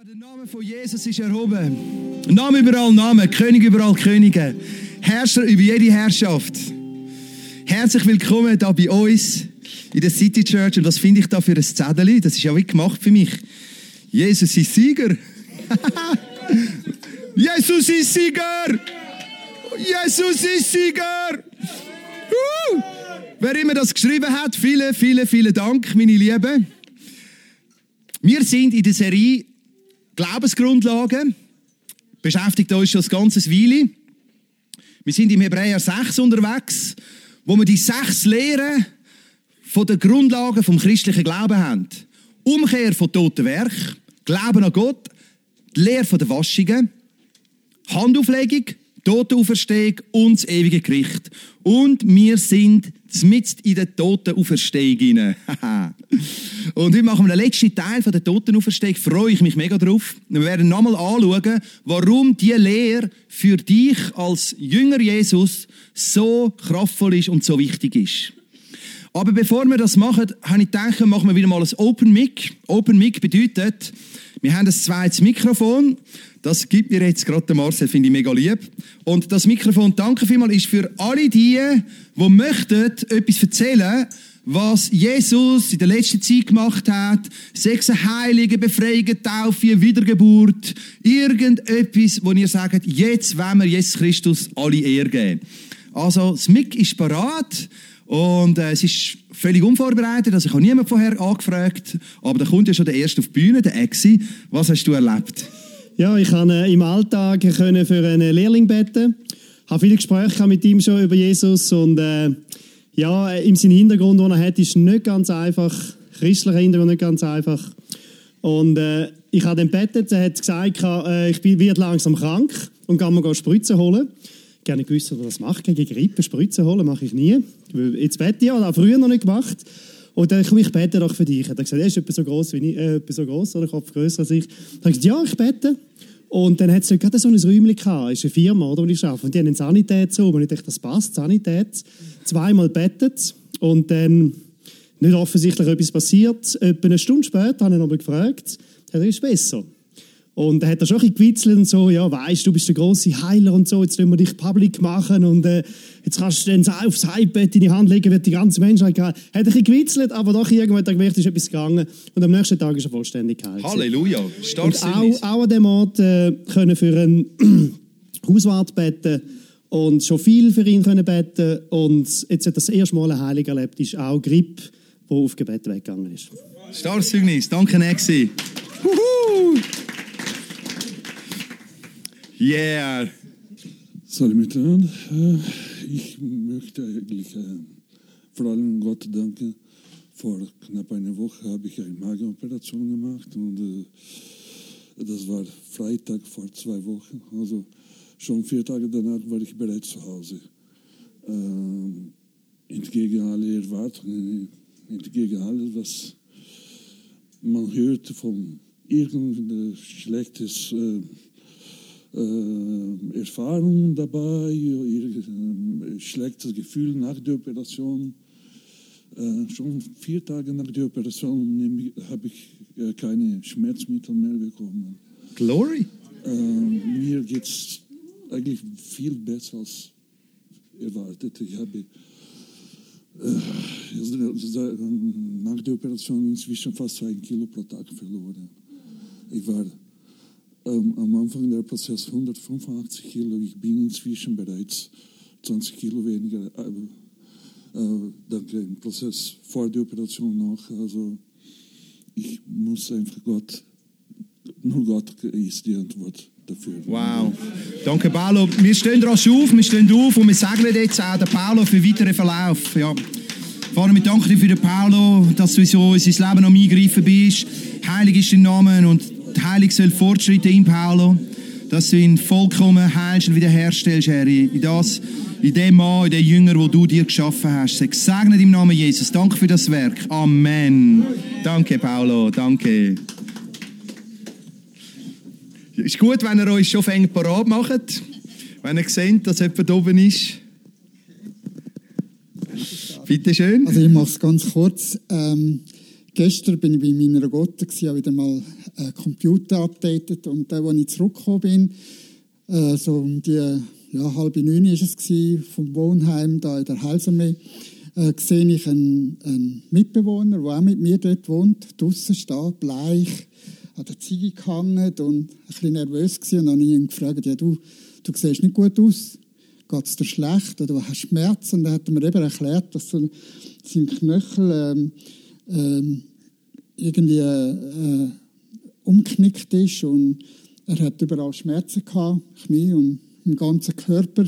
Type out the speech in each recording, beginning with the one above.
Der Name von Jesus ist erhoben. Name über all Namen, König über all Könige, Herrscher über jede Herrschaft. Herzlich willkommen hier bei uns in der City Church. Und was finde ich da für ein Zettel? Das ist ja wie gemacht für mich. Jesus ist Sieger. Jesus ist Sieger. Jesus ist Sieger. Wer immer das geschrieben hat, vielen Dank, meine Lieben. Wir sind in der Serie Glaubensgrundlagen, beschäftigt uns schon ein ganzes Weile. Wir sind im Hebräer 6 unterwegs, wo wir die 6 Lehren von den Grundlagen vom christlichen Glauben haben. Umkehr von toten Werk, Glauben an Gott, die Lehre von der Waschungen, Handauflegung, Totenauferstehung und das ewige Gericht. Und wir sind mitten in der Totenauferstehung hinein. Und heute machen wir den letzten Teil von der Totenauferstehung. Freue ich mich mega drauf. Wir werden nochmal anschauen, warum diese Lehre für dich als Jünger Jesus so kraftvoll ist und so wichtig ist. Aber bevor wir das machen, habe ich gedacht, machen wir wieder mal ein Open Mic. Open Mic bedeutet, wir haben ein zweites Mikrofon. Das gibt mir jetzt gerade der Marcel, finde ich mega lieb. Und das Mikrofon, danke vielmals, ist für alle die möchten etwas erzählen, was Jesus in der letzten Zeit gemacht hat. 6 Heilige, Befreiung, Taufe, Wiedergeburt. Irgendetwas, wo ihr sagt, jetzt wollen wir Jesus Christus alle Ehre geben. Also, das Mic ist parat. Und es ist völlig unvorbereitet, also ich habe niemanden vorher angefragt, aber da kommt ja schon der Erste auf die Bühne, der Exi. Was hast du erlebt? Ja, ich konnte im Alltag für einen Lehrling beten, habe viele Gespräche mit ihm schon über Jesus und ja, in seinem Hintergrund, den er hat, ist nicht ganz einfach, christlicher Hintergrund nicht ganz einfach. Und ich habe dann gebetet, er hat gesagt, ich werde langsam krank und kann mir Spritzen holen. Ich habe nicht gewusst, was das macht, gegen Grippe Spritzen holen, mache ich nie. Jetzt bete ich, habe früher noch nicht gemacht. Und dann komme ich bete doch für dich. Er hat gesagt, er ist etwa so gross wie ich, so gross, oder Kopf grösser als ich. Dann habe ich gesagt, ja, ich bete. Und dann hat es gerade so ein Räumchen gehabt, es ist eine Firma, oder, wo ich arbeite. Und die haben einen Sanitätsraum. Und ich dachte, das passt, Sanität. 2-mal betet. Und dann nicht offensichtlich etwas passiert. Etwa eine Stunde später habe ich ihn aber gefragt, ist es besser? Und dann hat er schon ein bisschen gewitzelt und so, ja, weisst du, bist der grosse Heiler und so, jetzt wollen wir dich public machen und jetzt kannst du dann aufs iPad in die Hand legen, wird die ganze Menschheit geheilt. Hat ein bisschen gewitzelt, aber doch irgendwann hat er gemerkt, ist etwas gegangen und am nächsten Tag ist er vollständig geheilt. Halleluja, stark. Und auch an dem Ort können für einen Hauswart beten und schon viel für ihn können beten und jetzt hat das erste Mal ein Heilig erlebt, ist auch Grippe, die auf Gebet weggegangen ist. Starkes Zeugnis, danke Nexi. Yeah. Salut miteinander. Ich möchte eigentlich vor allem Gott danken. Vor knapp einer Woche habe ich eine Magenoperation gemacht und das war Freitag vor 2 Wochen. Also schon 4 Tage danach war ich bereits zu Hause. Entgegen aller Erwartungen, entgegen alles, was man hört von irgendein schlechtes Erfahrungen dabei, schlechtes Gefühl nach der Operation. Schon 4 Tage nach der Operation habe ich keine Schmerzmittel mehr bekommen. Glory. Mir geht es eigentlich viel besser als erwartet. Ich habe nach der Operation inzwischen fast 1 Kilo pro Tag verloren. Ich war am Anfang der Prozess 185 Kilo. Ich bin inzwischen bereits 20 Kilo weniger. Dank dem Prozess vor der Operation noch. Also ich muss einfach nur Gott ist die Antwort dafür. Wow. Danke Paolo. Wir stehen rasch auf und wir segnen jetzt auch den Paolo für den weiteren Verlauf. Ja. Vater, wir danken dir für den Paolo, dass du so in sein Leben noch eingegriffen bist. Heilig ist dein Name und die Heilung soll fortschreiten in Paolo, dass du ihn vollkommen heilst und wiederherstellst, Herr, in dem Mann, in dem Jünger, den du dir geschaffen hast. Sag gesegnet im Namen Jesus. Danke für das Werk. Amen. Danke, Paolo. Danke. Ist gut, wenn ihr euch schon parat macht, wenn ihr seht, dass jemand oben ist. Bitte schön. Also ich mache es ganz kurz. Gestern bin ich bei meiner Gotte, habe wieder mal Computer updatet. Und als ich zurückgekommen bin, so um die 8:30 war es, vom Wohnheim da in der Heilsarmee, sehe ich einen Mitbewohner, der auch mit mir dort wohnt, draussen steht, bleich, an der Ziege gehangen und ein bisschen nervös gewesen. Und dann habe ich ihn gefragt, ja, du siehst nicht gut aus, geht es dir schlecht oder hast du Schmerzen? Und dann hat er mir eben erklärt, dass so sein Knöchel irgendwie umgeknickt ist und er hat überall Schmerzen gehabt, Knie und im ganzen Körper.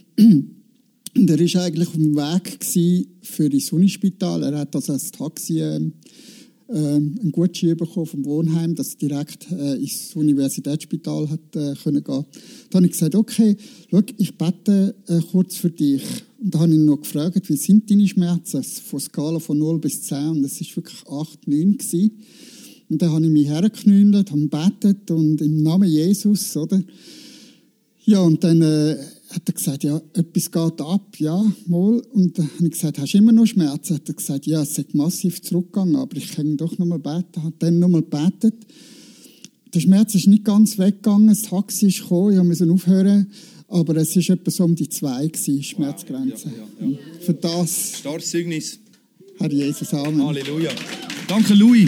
Und er war eigentlich auf dem Weg für das Unispital. Er hat also als Taxi einen Gutschein bekommen vom Wohnheim, dass er direkt ins Universitätsspital hat können gehen. Da habe ich gesagt, okay, schau, ich bete kurz für dich. Und da habe ich ihn noch gefragt, wie sind deine Schmerzen? Von Skala von 0 bis 10. Und das war wirklich 8, 9 gewesen. Und dann habe ich mich hergeknüllt, habe gebetet und im Namen Jesus, oder? Ja, und dann hat er gesagt, ja, etwas geht ab, ja, mal. Und dann habe ich gesagt, hast du immer noch Schmerzen? Hat er gesagt, ja, es ist massiv zurückgegangen, aber ich kann doch noch mal beten. Hat dann noch mal gebetet. Der Schmerz ist nicht ganz weggegangen, das Taxi ist gekommen, ich musste aufhören, aber es war etwa so um die 2 gewesen, Schmerzgrenze. Ja. Für das, Starkes Zeugnis. Herr Jesus, Amen. Halleluja. Danke, Louis.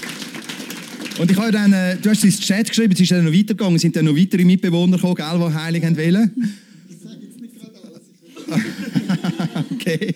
Und ich habe dann, du hast ins Chat geschrieben, es ist dann noch weitergegangen, sind dann noch weitere Mitbewohner gekommen, gell, die heilig wollen. Ich sage jetzt nicht gerade alles. Okay.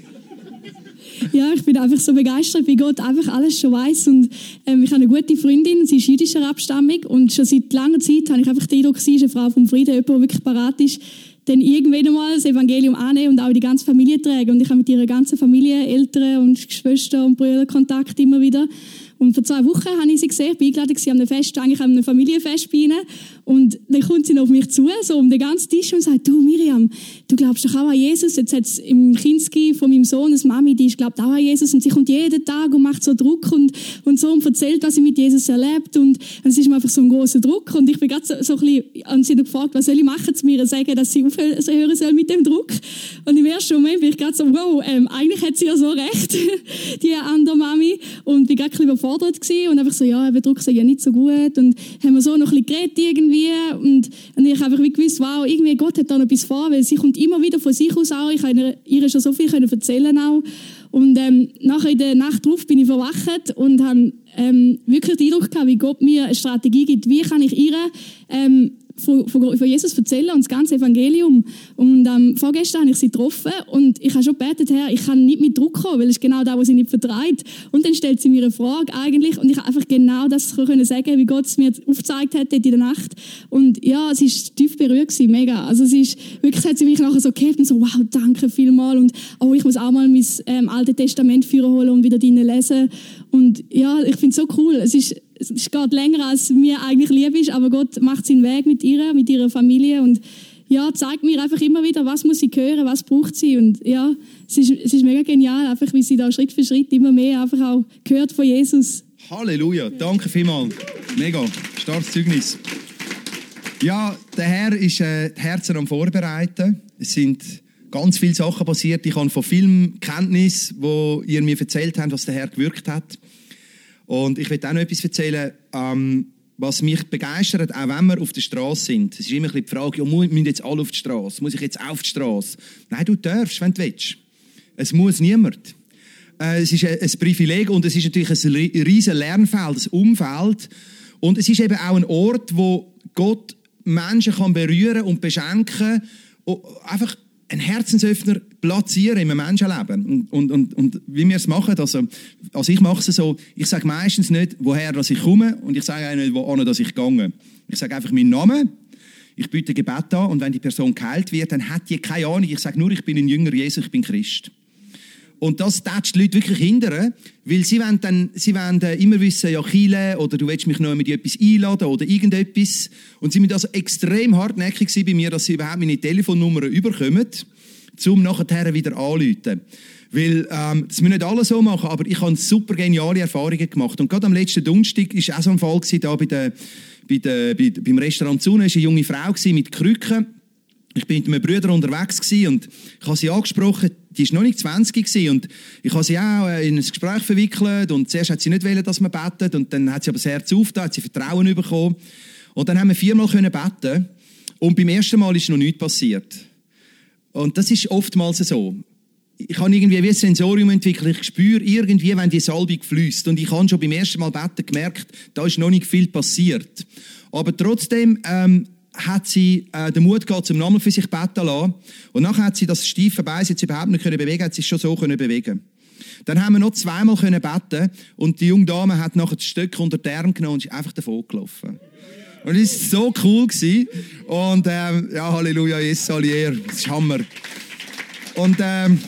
Ja, ich bin einfach so begeistert, wie Gott einfach alles schon weiss. Und ich habe eine gute Freundin, sie ist jüdischer Abstammung. Und schon seit langer Zeit habe ich einfach den Eindruck, sie ist eine Frau vom Frieden, jemand, der wirklich parat ist, dann irgendwann einmal das Evangelium annehmen und auch die ganze Familie tragen. Und ich habe mit ihrer ganzen Familie, Eltern und Geschwistern und Brüdern Kontakt immer wieder. Und vor 2 Wochen habe ich sie gesehen, ich bin eingeladen an einem Fest, eigentlich an einem Familienfest bei ihnen. Und dann kommt sie noch auf mich zu, so um den ganzen Tisch und sagt, du Miriam, du glaubst doch auch an Jesus. Jetzt hat es im Kinski von meinem Sohn eine Mami, die glaubt auch an Jesus. Und sie kommt jeden Tag und macht so Druck und so und erzählt, was sie mit Jesus erlebt. Und es ist mir einfach so ein grosser Druck. Und ich bin gerade so ein bisschen an sie gefragt, was soll ich machen, zu mir sagen, dass sie aufhören soll mit dem Druck. Und im ersten Moment bin ich gerade so, wow, eigentlich hat sie ja so recht, die andere Mami. Und bin gerade ein bisschen überfordert gewesen und einfach so, ja, der Druck sei ja nicht so gut. Und haben wir so noch ein bisschen geredet irgendwie. Und ich habe einfach wie gewusst, wow, irgendwie Gott hat da noch etwas vor, weil sie kommt immer wieder von sich aus auch. Ich konnte ihr schon so viel erzählen auch. Und nachher in der Nacht drauf bin ich verwacht und habe wirklich den Eindruck gehabt, wie Gott mir eine Strategie gibt, wie kann ich ihr von Jesus erzählen und das ganze Evangelium. Und vorgestern habe ich sie getroffen und ich habe schon gebetet, Herr, ich kann nicht mit Druck kommen, weil es ist genau das, was sie nicht vertreibt. Und dann stellt sie mir eine Frage eigentlich und ich habe einfach genau das können sagen, wie Gott es mir aufgezeigt hat in der Nacht. Und ja, sie ist tief berührt gewesen, mega. Also sie ist wirklich, hat sie mich nachher so gehabt und so, wow, danke vielmals und oh, ich muss auch mal mein Altes Testament führen holen und wieder drinnen lesen. Und ja, ich finde es so cool. Es geht länger, als mir eigentlich lieb ist, aber Gott macht seinen Weg mit ihrer Familie und ja, zeigt mir einfach immer wieder, was muss sie hören, was braucht sie und ja, es ist mega genial, einfach wie sie da Schritt für Schritt immer mehr einfach auch gehört von Jesus. Halleluja, danke vielmals. Mega, starkes Zeugnis. Ja, der Herr ist die Herzen am Vorbereiten. Es sind ganz viele Sachen passiert. Ich habe von Filmkenntnis, wo ihr mir erzählt habt, was der Herr gewirkt hat. Und ich will auch noch etwas erzählen, was mich begeistert, auch wenn wir auf der Straße sind. Es ist immer ein bisschen die Frage, ja, müssen jetzt alle auf die Straße? Muss ich jetzt auf die Straße? Nein, du darfst, wenn du willst. Es muss niemand. Es ist ein Privileg und es ist natürlich ein riesen Lernfeld, ein Umfeld. Und es ist eben auch ein Ort, wo Gott Menschen kann berühren und beschenken und einfach einen Herzensöffner platzieren in einem Menschenleben. Und wie wir es machen, also ich mache es so, ich sage meistens nicht, woher dass ich komme und ich sage auch nicht, wohin dass ich gehe. Ich sage einfach meinen Namen, ich biete Gebet an und wenn die Person geheilt wird, dann hat die keine Ahnung. Ich sage nur, ich bin ein Jünger Jesus, ich bin Christ. Und das tätscht die Leute wirklich hindern, weil sie wollen immer wissen, ja, Chile, oder du willst mich noch mit etwas einladen oder irgendetwas. Und sie waren also extrem hartnäckig bei mir, dass sie überhaupt meine Telefonnummer überkommen, um nachher wieder anzurufen. Weil, das müssen nicht alle so machen, aber ich habe super geniale Erfahrungen gemacht. Und gerade am letzten Donnerstag war auch so ein Fall da beim Restaurant Zune, war eine junge Frau mit Krücken. Ich bin mit meinen Brüdern unterwegs und ich habe sie angesprochen, die ist noch nicht 20 gewesen und ich habe sie auch in ein Gespräch verwickelt und zuerst hat sie nicht wollen, dass man betet und dann hat sie aber das Herz aufgetan, hat sie Vertrauen bekommen und dann haben wir 4-mal beten und beim ersten Mal ist noch nichts passiert. Und das ist oftmals so. Ich habe irgendwie wie ein Sensorium entwickelt. Ich spüre irgendwie, wenn die Salbung fließt. Und ich habe schon beim ersten Mal beten gemerkt, da ist noch nicht viel passiert. Aber trotzdem hat sie den Mut gehabt, zum Namen für sich beten lassen. Und nachher hat sie das steife Bein jetzt überhaupt nicht bewegen können, hat sie es schon so können bewegen. Dann haben wir noch 2-mal beten und die junge Dame hat nachher das Stück unter den Arm genommen und ist einfach davon gelaufen. Und es war so cool. Und ja, Halleluja, Jesus, alle Ehre. Das ist Hammer. Und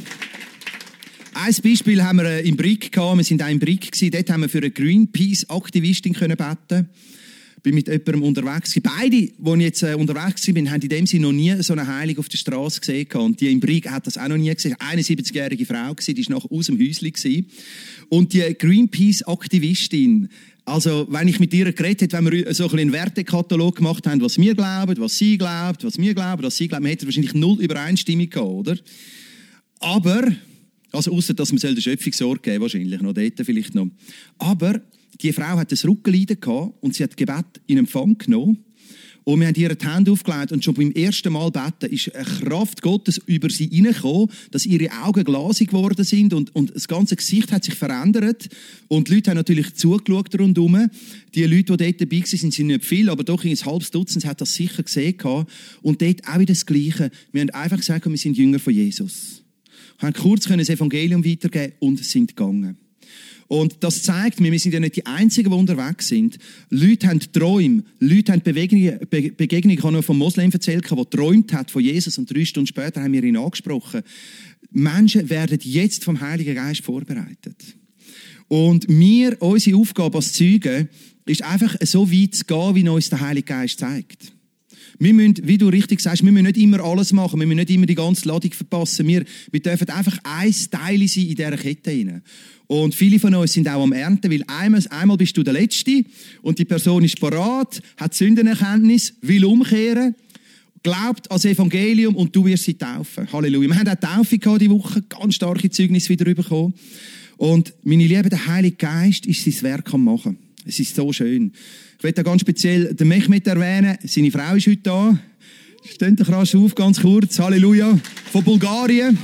ein Beispiel haben wir im Brick gehabt. Wir sind auch im Brick gewesen. Dort haben wir für eine Greenpeace-Aktivistin beten. Ich bin mit jemandem unterwegs gewesen. Beide, die ich jetzt unterwegs war, haben in dem Sinne noch nie so eine Heilung auf der Straße gesehen. Und die im Brick hat das auch noch nie gesehen. Eine 71-jährige Frau gewesen, die war noch aus dem Häuschen gewesen. Und die Greenpeace-Aktivistin, also, wenn ich mit ihr geredet hätte, wenn wir so einen Wertekatalog gemacht haben, was wir glauben, was sie glaubt, was wir glauben, was sie glauben, hätten wir wahrscheinlich 0 Übereinstimmung gehabt, oder? Aber, also ausser, dass man der Schöpfung Sorge geben wahrscheinlich, noch dort vielleicht noch. Aber die Frau hat ein Rückenleiden gehabt und sie hat Gebet in Empfang genommen. Und wir haben ihr die Hände aufgelegt und schon beim ersten Mal beten ist eine Kraft Gottes über sie hineingekommen, dass ihre Augen glasig geworden sind und das ganze Gesicht hat sich verändert. Und die Leute haben natürlich zugeschaut rundherum. Die Leute, die dort dabei waren, sind nicht viel, aber doch ein halbes Dutzend hat das sicher gesehen. Und dort auch wieder das Gleiche. Wir haben einfach gesagt, wir sind Jünger von Jesus. Wir haben kurz das Evangelium weitergeben und sind gegangen. Und das zeigt mir, wir sind ja nicht die Einzigen, die unterwegs sind. Leute haben Träume, Leute haben Begegnungen. Ich habe noch vom Moslem erzählt, der geträumt hat von Jesus und 3 Stunden später haben wir ihn angesprochen. Menschen werden jetzt vom Heiligen Geist vorbereitet. Und unsere Aufgabe als Zeugen ist einfach so weit zu gehen, wie uns der Heilige Geist zeigt. Wir müssen, wie du richtig sagst, wir müssen nicht immer alles machen, wir müssen nicht immer die ganze Ladung verpassen. Wir dürfen einfach ein Teil sein in dieser Kette hinein. Und viele von uns sind auch am Ernten, weil einmal bist du der Letzte und die Person ist parat, hat Sündenerkenntnis, will umkehren, glaubt an das Evangelium und du wirst sie taufen. Halleluja. Wir haben auch Taufe gehabt diese Woche, ganz starke Zeugnis wieder bekommen. Und meine Lieben, der Heilige Geist ist sein Werk am Machen. Es ist so schön. Ich möchte ganz speziell den Mehmet erwähnen. Seine Frau ist heute da. Steht doch rasch auf, ganz kurz. Halleluja. Von Bulgarien.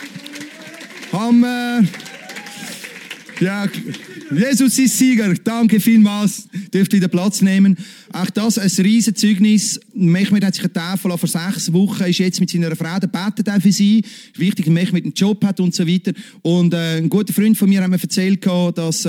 Hammer. Ja, Jesus ist Sieger. Danke vielmals. Dürft ihr den Platz nehmen. Auch das ein riesen Zeugnis. Mehmet hat sich eine Tafel vor 6 Wochen, ist jetzt mit seiner Frau, der betet auch für sie. Ist wichtig, dass Mehmet einen Job hat und so weiter. Und ein guter Freund von mir hat mir erzählt, dass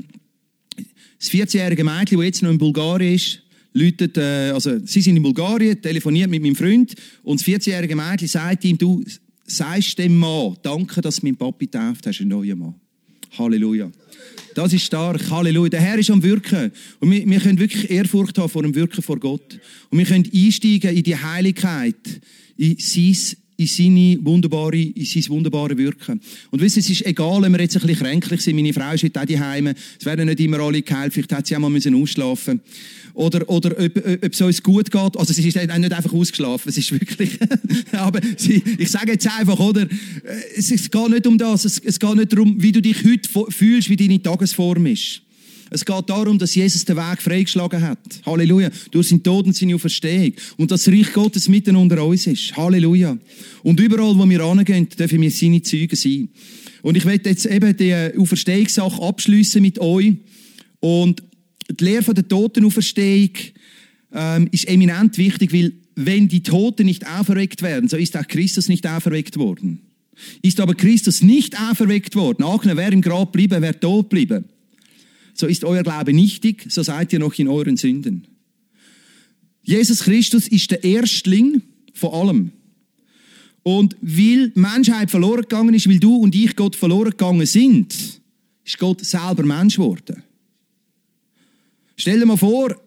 das 14-jährige Mädchen, das jetzt noch in Bulgarien ist, läutet, also sie sind in Bulgarien, telefoniert mit meinem Freund und das 14-jährige Mädchen sagt ihm, du sagst dem Mann, danke, dass du meinen Papi getauft hast, einen neuen Mann. Halleluja. Das ist stark. Halleluja. Der Herr ist am Wirken. Und wir können wirklich Ehrfurcht haben vor dem Wirken vor Gott. Und wir können einsteigen in die Heiligkeit, in sein wunderbares Wirken. Und wisst ihr, es ist egal, wenn wir jetzt ein bisschen kränklich sind. Meine Frau ist heute auch daheim. Es werden nicht immer alle geheilt. Vielleicht hat sie auch mal ausschlafen müssen. Oder ob es uns gut geht. Also sie ist nicht einfach ausgeschlafen. Es ist wirklich... Aber ich sage jetzt einfach, oder? Es geht nicht um das. Es geht nicht darum, wie du dich heute fühlst, wie deine Tagesform ist. Es geht darum, dass Jesus den Weg freigeschlagen hat. Halleluja. Durch seinen Tod und seine Auferstehung. Und das Reich Gottes mitten unter uns ist. Halleluja. Und überall, wo wir hingehen, dürfen wir seine Zeugen sein. Und ich werde jetzt eben die Auferstehungssache abschliessen mit euch. Und die Lehre von der Totenauferstehung ist eminent wichtig, weil wenn die Toten nicht auferweckt werden, so ist auch Christus nicht auferweckt worden. Ist aber Christus nicht auferweckt worden, angenommen, wer im Grab bliebe, wer tot bliebe, so ist euer Glaube nichtig, so seid ihr noch in euren Sünden. Jesus Christus ist der Erstling von allem. Und weil die Menschheit verloren gegangen ist, weil du und ich Gott verloren gegangen sind, ist Gott selber Mensch geworden. Stell dir mal vor,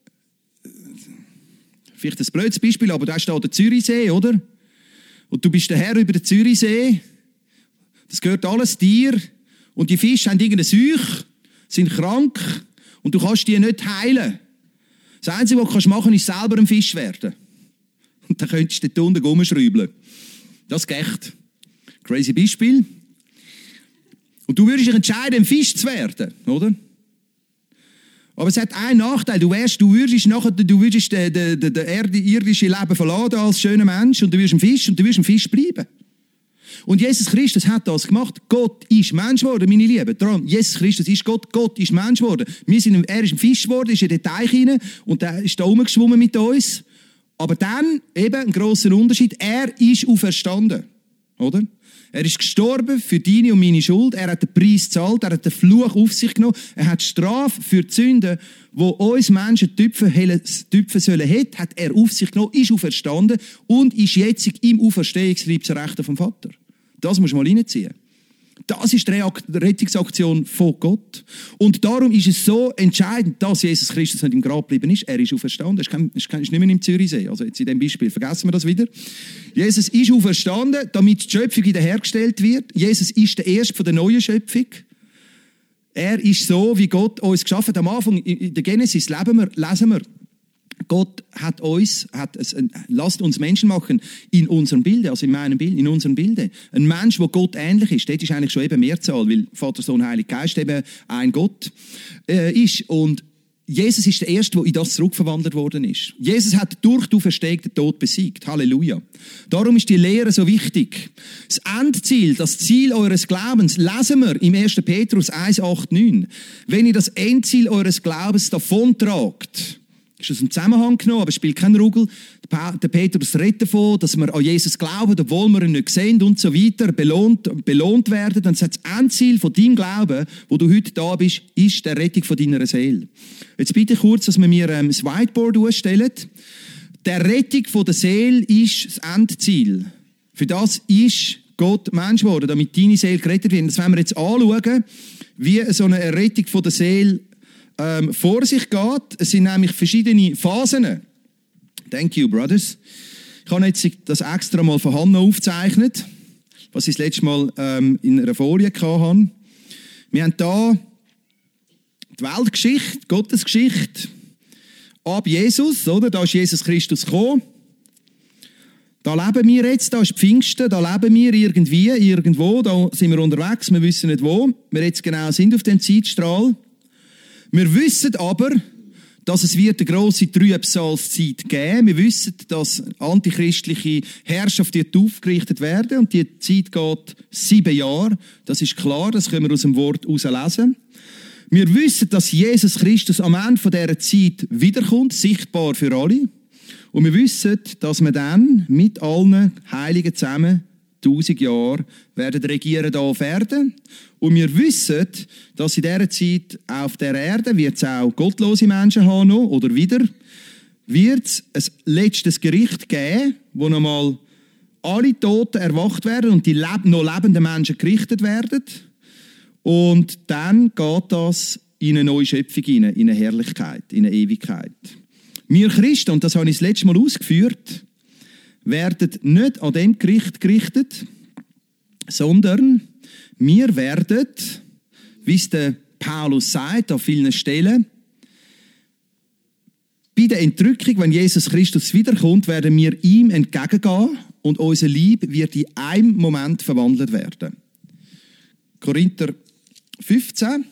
vielleicht ein blödes Beispiel, aber da steht der Zürichsee, oder? Und du bist der Herr über den Zürichsee. Das gehört alles dir. Und die Fische haben irgendeine Seuche, sind krank und du kannst die nicht heilen. Das Einzige, was du machen kannst, ist selber ein Fisch werden. Und dann könntest du dort unten rumschrauben. Das geht. Crazy Beispiel. Und du würdest dich entscheiden, ein Fisch zu werden, oder? Aber es hat einen Nachteil. Du würdest das irdische Leben verlassen als schöner Mensch und du wirst ein Fisch und du wirst ein Fisch bleiben. Und Jesus Christus hat das gemacht. Gott ist Mensch geworden, meine Lieben. Darum, Jesus Christus ist Gott, Gott ist Mensch geworden. Er ist ein Fisch geworden, ist in den Teich rein und er ist da rumgeschwommen mit uns. Aber dann, eben ein grosser Unterschied, er ist auferstanden. Oder? Er ist gestorben für deine und meine Schuld. Er hat den Preis gezahlt. Er hat den Fluch auf sich genommen. Er hat die Strafe für die Sünden, die uns Menschen tüpfen sollen, hat er auf sich genommen, ist auferstanden und ist jetzt im Auferstehungsleib zur Rechten vom Vater. Das muss man mal reinziehen. Das ist die Rettungsaktion von Gott. Und darum ist es so entscheidend, dass Jesus Christus nicht im Grab geblieben ist. Er ist auferstanden. Er ist nicht mehr im Zürichsee. Also jetzt in diesem Beispiel vergessen wir das wieder. Jesus ist auferstanden, damit die Schöpfung wiederhergestellt wird. Jesus ist der Erste von der neuen Schöpfung. Er ist so, wie Gott uns geschaffen hat. Am Anfang, in der Genesis lesen wir, Gott lasst uns Menschen machen in unserem Bilde, also in meinem Bild, in unserem Bilde. Ein Mensch, der Gott ähnlich ist, dort ist eigentlich schon eben Mehrzahl, weil Vater, Sohn, Heiliger Geist eben ein Gott ist. Und Jesus ist der Erste, der in das zurückverwandelt worden ist. Jesus hat durch die Auferstehung den Tod besiegt. Halleluja. Darum ist die Lehre so wichtig. Das Endziel, das Ziel eures Glaubens, lesen wir im 1. Petrus 1, 8, 9. Wenn ihr das Endziel eures Glaubens davontragt, ist aus dem Zusammenhang genommen, aber es spielt keine Ruggel. Der Petrus redet davon, dass wir an Jesus glauben, obwohl wir ihn nicht sehen und so weiter, belohnt werden. Dann sagt das Endziel von deinem Glauben, wo du heute da bist, ist die Rettung von deiner Seele. Jetzt bitte kurz, dass wir mir das Whiteboard ausstellen. Die Rettung von der Seele ist das Endziel. Für das ist Gott Mensch geworden, damit deine Seele gerettet wird. Das wollen wir jetzt anschauen, wie so eine Errettung von der Seele vor sich geht. Es sind nämlich verschiedene Phasen. Thank you, brothers. Ich habe jetzt das extra mal von Hannah aufgezeichnet, was ich das letzte Mal in einer Folie hatte. Wir haben hier die Weltgeschichte, Gottesgeschichte ab Jesus, oder? Da ist Jesus Christus gekommen. Da leben wir jetzt, da ist Pfingsten, da leben wir irgendwo, da sind wir unterwegs, wir wissen nicht wo wir jetzt genau sind auf dem Zeitstrahl. Wir wissen aber, dass es wird eine grosse Trübsalzeit geben. Wir wissen, dass antichristliche Herrschaft wird aufgerichtet werden und die Zeit geht 7 Jahre. Das ist klar, das können wir aus dem Wort herauslesen. Wir wissen, dass Jesus Christus am Ende dieser Zeit wiederkommt, sichtbar für alle. Und wir wissen, dass wir dann mit allen Heiligen zusammen 1000 Jahre werden regieren hier auf Erden. Und wir wissen, dass in dieser Zeit auf der Erde wird es auch gottlose Menschen haben noch, oder wieder wird es ein letztes Gericht geben, wo nochmal alle Toten erwacht werden und die noch lebenden Menschen gerichtet werden. Und dann geht das in eine neue Schöpfung hinein, in eine Herrlichkeit, in eine Ewigkeit. Wir Christen, und das habe ich das letzte Mal ausgeführt, werden nicht an dem Gericht gerichtet, sondern wir werden, wie es der Paulus sagt, an vielen Stellen, bei der Entrückung, wenn Jesus Christus wiederkommt, werden wir ihm entgegengehen und unser Leib wird in einem Moment verwandelt werden. Korinther 15.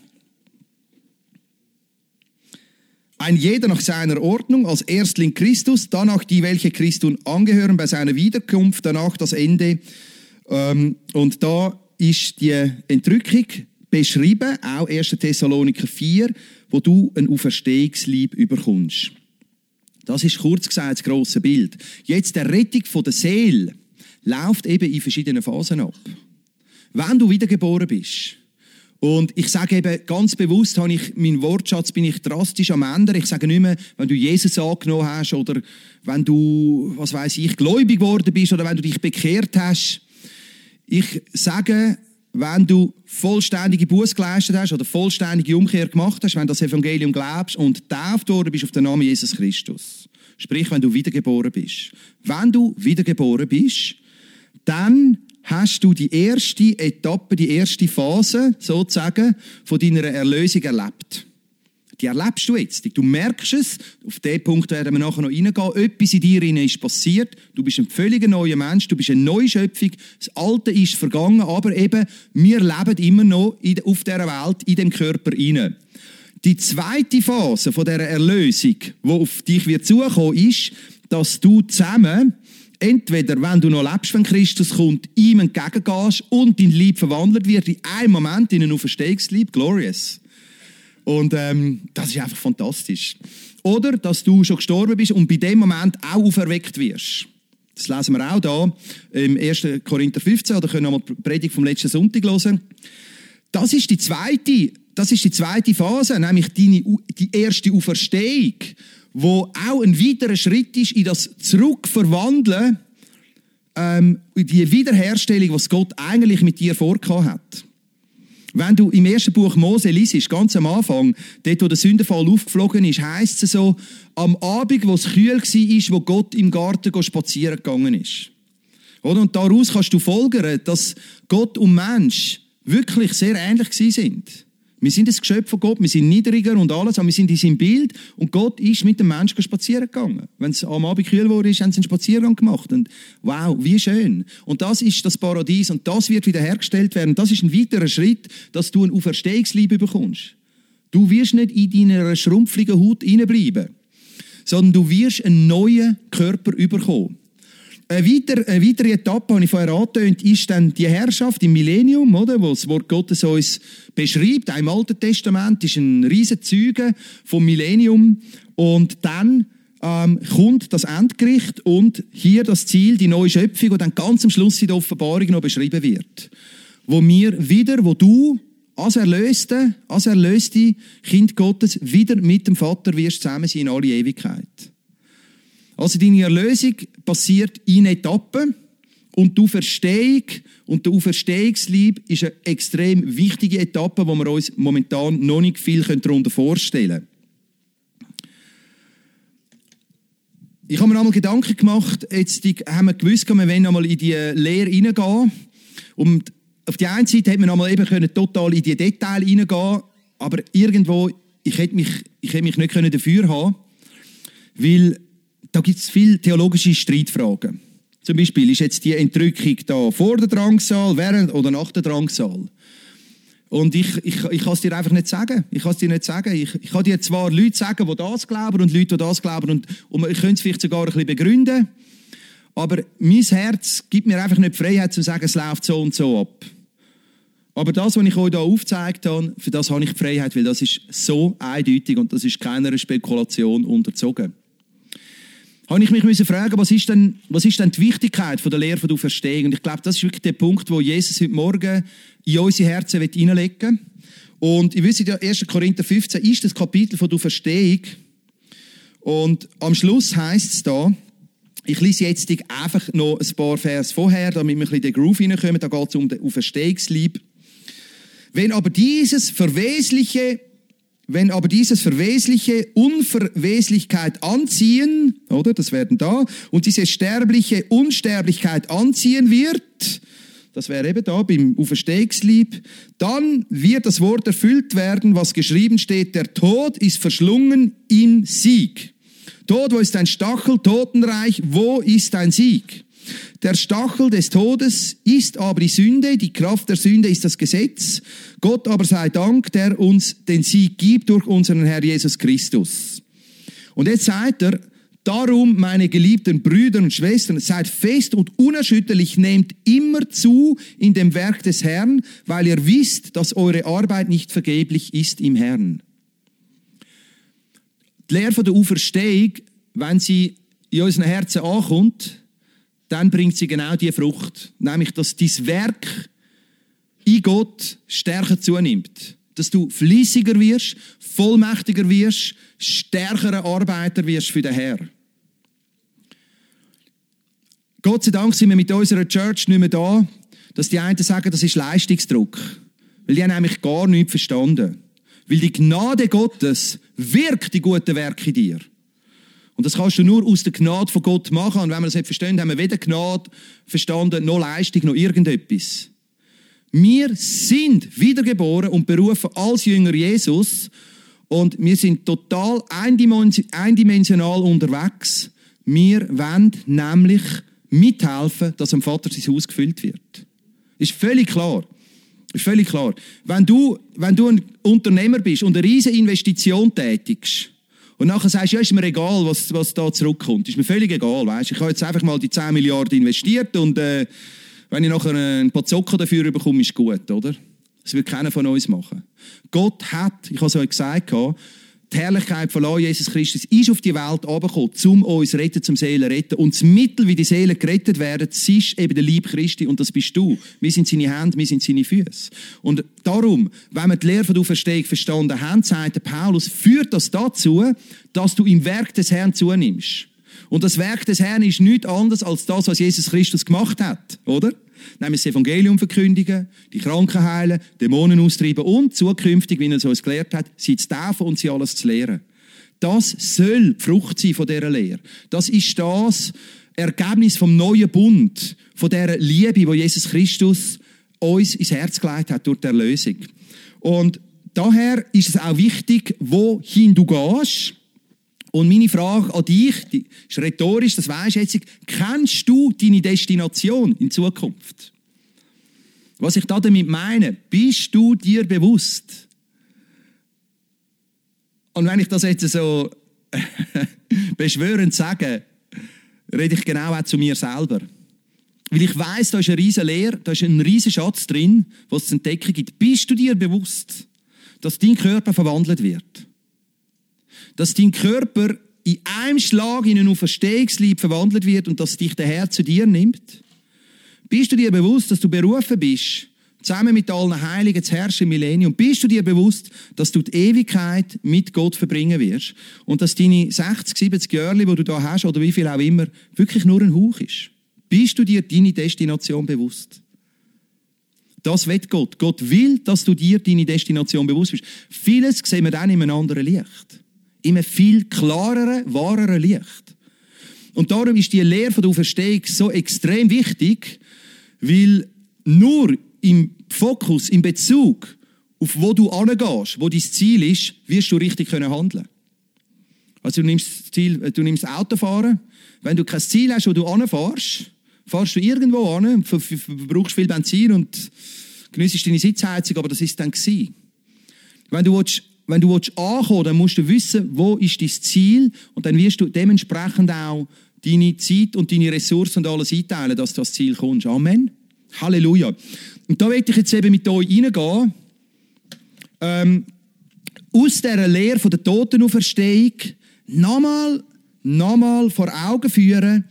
Ein jeder nach seiner Ordnung, als Erstling Christus, danach die, welche Christus angehören bei seiner Wiederkunft, danach das Ende. Und da ist die Entrückung beschrieben, auch 1. Thessaloniker 4, wo du ein Auferstehungsleib überkommst. Das ist kurz gesagt das grosse Bild. Jetzt die Rettung von der Seele läuft eben in verschiedenen Phasen ab. Wenn du wiedergeboren bist, und ich sage eben ganz bewusst, meinen Wortschatz bin ich drastisch am Ende. Ich sage nicht mehr, wenn du Jesus angenommen hast oder wenn du, was weiß ich, gläubig geworden bist oder wenn du dich bekehrt hast. Ich sage, wenn du vollständige Buße geleistet hast oder vollständige Umkehr gemacht hast, wenn du das Evangelium glaubst und getauft worden bist auf den Namen Jesus Christus. Sprich, wenn du wiedergeboren bist. Wenn du wiedergeboren bist, dann hast du die erste Etappe, die erste Phase sozusagen von deiner Erlösung erlebt. die erlebst du jetzt. Du merkst es, auf diesen Punkt werden wir nachher noch reingehen, etwas in dir ist passiert, du bist ein völlig neuer Mensch, du bist eine neue Schöpfung, das Alte ist vergangen, aber eben, wir leben immer noch auf dieser Welt, in dem Körper rein. Die zweite Phase von dieser Erlösung, die auf dich wird zukommen, ist, dass du zusammen, entweder, wenn du noch lebst, wenn Christus kommt, ihm entgegengehst und dein Leib verwandelt wird, in einem Moment in einen Auferstehungsleib, glorious. Und das ist einfach fantastisch. Oder, dass du schon gestorben bist und bei dem Moment auch auferweckt wirst. Das lesen wir auch da im 1. Korinther 15, oder können wir mal die Predigt vom letzten Sonntag hören. Das ist die zweite Phase, nämlich die erste Auferstehung, wo auch ein weiterer Schritt ist in das Zurückverwandeln, die Wiederherstellung, was Gott eigentlich mit dir vorgehabt hat. Wenn du im ersten Buch Mose liest, ganz am Anfang, dort wo der Sündenfall aufgeflogen ist, heisst es so, am Abend, wo es kühl war, wo Gott im Garten spazieren gegangen ist. Oder? Und daraus kannst du folgern, dass Gott und Mensch wirklich sehr ähnlich sind. Wir sind ein Geschöpf von Gott, wir sind niedriger und alles, aber wir sind in seinem Bild und Gott ist mit dem Menschen spazieren gegangen. Wenn es am Abend kühl wurde, haben sie einen Spaziergang gemacht und wow, wie schön. Und das ist das Paradies und das wird wiederhergestellt werden. Das ist ein weiterer Schritt, dass du ein Auferstehungsliebe bekommst. Du wirst nicht in deiner schrumpfligen Haut hineinbleiben, sondern du wirst einen neuen Körper bekommen. Eine weitere Etappe, die ich vorher angetönt, ist dann die Herrschaft im Millennium, oder, wo das Wort Gottes uns beschreibt. Auch im Alten Testament ist ein riesen Zeuge vom Millennium. Und dann kommt das Endgericht und hier das Ziel, die neue Schöpfung, die dann ganz am Schluss in der Offenbarung noch beschrieben wird. Wo du als erlöste Kind Gottes wieder mit dem Vater wirst zusammen sein in alle Ewigkeit. Also deine Erlösung passiert in Etappen und die Auferstehung und der Auferstehungsleib ist eine extrem wichtige Etappe, die wir uns momentan noch nicht viel darunter vorstellen können. Ich habe mir einmal Gedanken gemacht, jetzt haben wir gewusst, wir wollen einmal in die Lehre reingehen. Und auf die einen Seite hätte man einmal eben total in die Details reingehen, aber irgendwo, ich hätte mich nicht dafür haben, weil da gibt es viele theologische Streitfragen. Zum Beispiel, ist jetzt die Entrückung da vor der Drangsal, während oder nach der Drangsal? Und ich kann es dir einfach nicht sagen. Ich kann dir zwar Leute sagen, die das glauben und Leute, die das glauben und ich könnte es vielleicht sogar ein bisschen begründen, aber mein Herz gibt mir einfach nicht die Freiheit zu sagen, es läuft so und so ab. Aber das, was ich euch hier aufgezeigt habe, für das habe ich die Freiheit, weil das ist so eindeutig und das ist keiner Spekulation unterzogen. Habe ich mich fragen, was ist denn die Wichtigkeit von der Lehre der Auferstehung? Und ich glaube, das ist wirklich der Punkt, wo Jesus heute Morgen in unsere Herzen hineinlegen will. Und ihr wisst ja, 1. Korinther 15 ist das Kapitel von der Auferstehung. Und am Schluss heisst es da, ich lese jetzt einfach noch ein paar Vers vorher, damit wir ein bisschen in den Groove reinkommen. Da geht es um den Auferstehungsleib. Wenn aber dieses verwesliche Unverweslichkeit anziehen, oder, das werden da, und diese sterbliche Unsterblichkeit anziehen wird, das wäre eben da beim Auferstehungsleib, dann wird das Wort erfüllt werden, was geschrieben steht, der Tod ist verschlungen in Sieg. Tod, wo ist dein Stachel, Totenreich, wo ist dein Sieg? Der Stachel des Todes ist aber die Sünde, die Kraft der Sünde ist das Gesetz. Gott aber sei Dank, der uns den Sieg gibt durch unseren Herr Jesus Christus. Und jetzt sagt er, darum, meine geliebten Brüder und Schwestern, seid fest und unerschütterlich, nehmt immer zu in dem Werk des Herrn, weil ihr wisst, dass eure Arbeit nicht vergeblich ist im Herrn. Die Lehre von der Auferstehung, wenn sie in unseren Herzen ankommt, dann bringt sie genau diese Frucht. Nämlich, dass dein Werk in Gott stärker zunimmt. Dass du fleissiger wirst, vollmächtiger wirst, stärkerer Arbeiter wirst für den Herr. Gott sei Dank sind wir mit unserer Church nicht mehr da, dass die einen sagen, das ist Leistungsdruck. Weil die haben nämlich gar nichts verstanden. Weil die Gnade Gottes wirkt die guten Werke in dir. Und das kannst du nur aus der Gnade von Gott machen. Und wenn wir das nicht verstehen, haben wir weder Gnade verstanden, noch Leistung, noch irgendetwas. Wir sind wiedergeboren und berufen als Jünger Jesus. Und wir sind total eindimensional unterwegs. Wir wollen nämlich mithelfen, dass am Vater sein Haus gefüllt wird. Ist völlig klar. Ist völlig klar. Wenn du ein Unternehmer bist und eine riesige Investition tätigst und nachher sagst, ja, ist mir egal, was da zurückkommt. Ist mir völlig egal, weißt? Ich habe jetzt einfach mal die 10 Milliarden investiert und wenn ich nachher ein paar Zocker dafür bekomme, ist gut, oder? Das wird keiner von uns machen. Gott hat, ich habe es euch gesagt, die Herrlichkeit von Jesus Christus ist auf die Welt herabgekommen, um uns zu retten, zum Seelen zu retten. Und das Mittel, wie die Seelen gerettet werden, das ist eben der Leib Christi und das bist du. Wir sind seine Hände, wir sind seine Füße. Und darum, wenn wir die Lehre von der Auferstehung verstanden haben, sagt der Paulus, führt das dazu, dass du im Werk des Herrn zunimmst. Und das Werk des Herrn ist nichts anderes als das, was Jesus Christus gemacht hat, oder? Nämlich das Evangelium verkündigen, die Kranken heilen, Dämonen austreiben und zukünftig, wie er es uns gelehrt hat, sie zu taufen und sie alles zu lehren. Das soll die Frucht sein von dieser Lehre. Das ist das Ergebnis vom neuen Bund, von dieser Liebe, die Jesus Christus uns ins Herz gelegt hat durch die Erlösung. Und daher ist es auch wichtig, wohin du gehst. Und meine Frage an dich, die ist rhetorisch, das weisst du jetzt, kennst du deine Destination in Zukunft? Was ich damit meine, bist du dir bewusst? Und wenn ich das jetzt so beschwörend sage, rede ich genau auch zu mir selber. Weil ich weiss, da ist eine riesige Lehre, da ist ein riesiger Schatz drin, was es zu entdecken gibt. Bist du dir bewusst, dass dein Körper verwandelt wird? Dass dein Körper in einem Schlag in ein Auferstehungsleib verwandelt wird und dass dich der Herr zu dir nimmt? Bist du dir bewusst, dass du berufen bist, zusammen mit allen Heiligen zu herrschen im Millennium? Bist du dir bewusst, dass du die Ewigkeit mit Gott verbringen wirst und dass deine 60, 70 Jahre, die du da hast oder wie viel auch immer, wirklich nur ein Hauch ist? Bist du dir deine Destination bewusst? Das will Gott. Gott will, dass du dir deine Destination bewusst bist. Vieles sehen wir dann in einem anderen Licht. In einem viel klareren, wahreren Licht. Und darum ist die Lehre von der Auferstehung so extrem wichtig, weil nur im Fokus, im Bezug auf wo du hingehst, wo dein Ziel ist, wirst du richtig handeln können. Also du nimmst Autofahren. Wenn du kein Ziel hast, wo du hinfährst, fährst du irgendwo hin, verbrauchst viel Benzin und geniessest deine Sitzheizung, aber das ist dann gewesen. Wenn du ankommen, dann musst du wissen, wo ist dein Ziel und dann wirst du dementsprechend auch deine Zeit und deine Ressourcen und alles einteilen, dass du ans Ziel kommst. Amen. Halleluja. Und da möchte ich jetzt eben mit euch reingehen. Aus dieser Lehre von der Totenauferstehung nochmal vor Augen führen,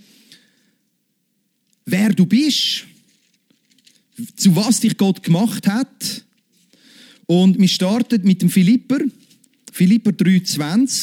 wer du bist, zu was dich Gott gemacht hat. Und wir starten mit dem Philipper 3,20.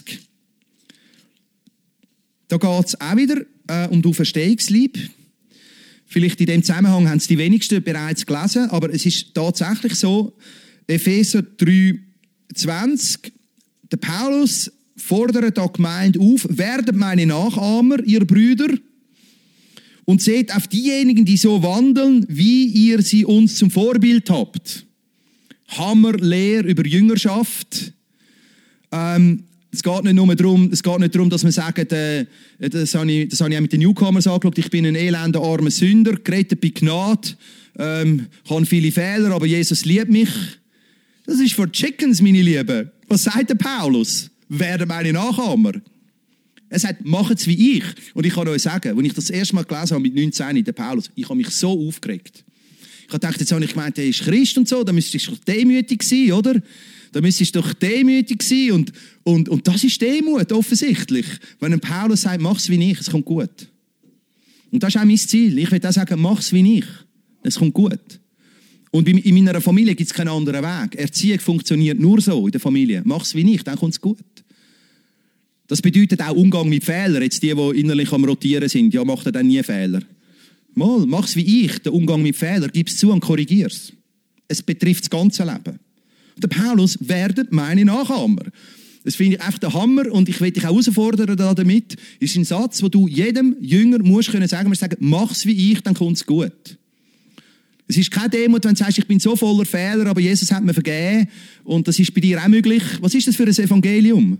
Da geht es auch wieder um die Auferstehungsleib. Vielleicht in dem Zusammenhang haben es die wenigsten bereits gelesen, aber es ist tatsächlich so, Epheser 3,20, der Paulus fordert da Gemeinde auf, werdet meine Nachahmer, ihr Brüder, und seht auf diejenigen, die so wandeln, wie ihr sie uns zum Vorbild habt. Hammerlehre über Jüngerschaft. Es geht nicht darum, dass man sagt, das habe ich auch mit den Newcomers angeschaut, ich bin ein elender, armer Sünder, gerettet bei Gnade, habe viele Fehler, aber Jesus liebt mich. Das ist für Chickens, meine Lieben. Was sagt der Paulus? Werden meine Nachahmer. Er sagt, macht es wie ich. Und ich kann euch sagen, als ich das erste Mal gelesen habe mit 19, der Paulus, ich habe mich so aufgeregt. Ich habe gedacht, jetzt habe ich gemeint, er ist Christ und so, da müsstest du doch demütig sein, oder? Da müsstest du doch demütig sein und das ist Demut, offensichtlich. Wenn ein Paulus sagt, mach es wie ich, es kommt gut. Und das ist auch mein Ziel. Ich will auch sagen, mach es wie ich, es kommt gut. Und in meiner Familie gibt es keinen anderen Weg. Erziehung funktioniert nur so in der Familie. Mach es wie ich, dann kommt es gut. Das bedeutet auch Umgang mit Fehlern. Jetzt die innerlich am Rotieren sind, ja, macht er dann nie Fehler. Mal, mach es wie ich, den Umgang mit Fehlern, gib es zu und korrigier es. Es betrifft das ganze Leben. Der Paulus werdet meine Nachahmer. Das finde ich echt der Hammer und ich will dich auch herausfordern damit. Das ist ein Satz, wo du jedem Jünger musst können sagen, mach es wie ich, dann kommt es gut. Es ist keine Demut, wenn du sagst, ich bin so voller Fehler, aber Jesus hat mir vergeben und das ist bei dir auch möglich. Was ist das für ein Evangelium?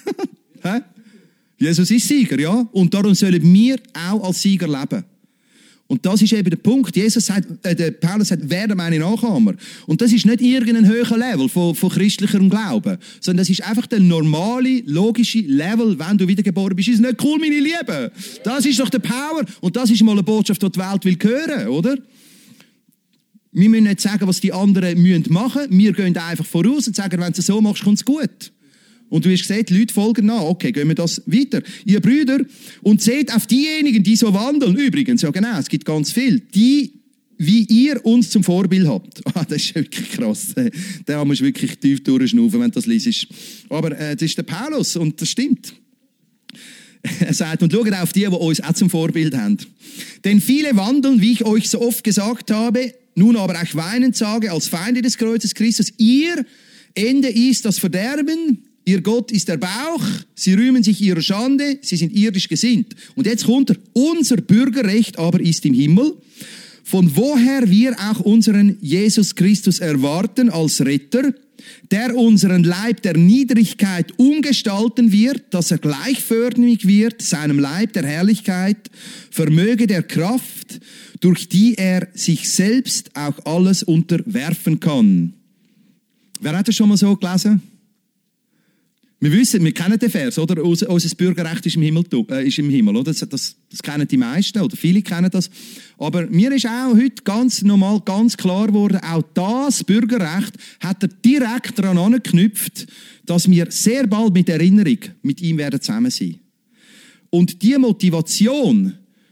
Jesus ist Sieger, ja? Und darum sollen wir auch als Sieger leben. Und das ist eben der Punkt. Paulus sagt, werde meine Nachahmer. Und das ist nicht irgendein höherer Level von christlichem Glauben, sondern das ist einfach der normale, logische Level, wenn du wiedergeboren bist. Ist nicht cool, meine Lieben? Das ist doch der Power. Und das ist mal eine Botschaft, die die Welt will hören, oder? Wir müssen nicht sagen, was die anderen machen müssen. Wir gehen einfach voraus und sagen, wenn du es so machst, kommt es gut. Und du hast gesagt, die Leute folgen nach. Okay, gehen wir das weiter. Ihr Brüder, und seht auf diejenigen, die so wandeln. Übrigens, ja genau, es gibt ganz viel. Die, wie ihr uns zum Vorbild habt. Das ist wirklich krass. Da musst du wirklich tief durchschnaufen, wenn du das liest. Aber das ist der Paulus und das stimmt. Er sagt, und schaut auf die uns auch zum Vorbild haben. Denn viele wandeln, wie ich euch so oft gesagt habe, nun aber auch weinend sage, als Feinde des Kreuzes Christus, ihr Ende ist das Verderben, ihr Gott ist der Bauch, sie rühmen sich ihrer Schande, sie sind irdisch gesinnt. Und jetzt kommt unser Bürgerrecht aber ist im Himmel, von woher wir auch unseren Jesus Christus erwarten als Retter, der unseren Leib der Niedrigkeit umgestalten wird, dass er gleichförmig wird, seinem Leib der Herrlichkeit, vermöge der Kraft, durch die er sich selbst auch alles unterwerfen kann. Wer hat das schon mal so gelesen? Wir wissen, wir kennen den Vers, oder? Unser Bürgerrecht ist im Himmel, oder? Das kennen die meisten, oder viele kennen das. Aber mir ist auch heute ganz normal, ganz klar geworden, auch das Bürgerrecht hat er direkt daran angeknüpft, dass wir sehr bald mit Erinnerung mit ihm werden zusammen sein. Und die Motivation,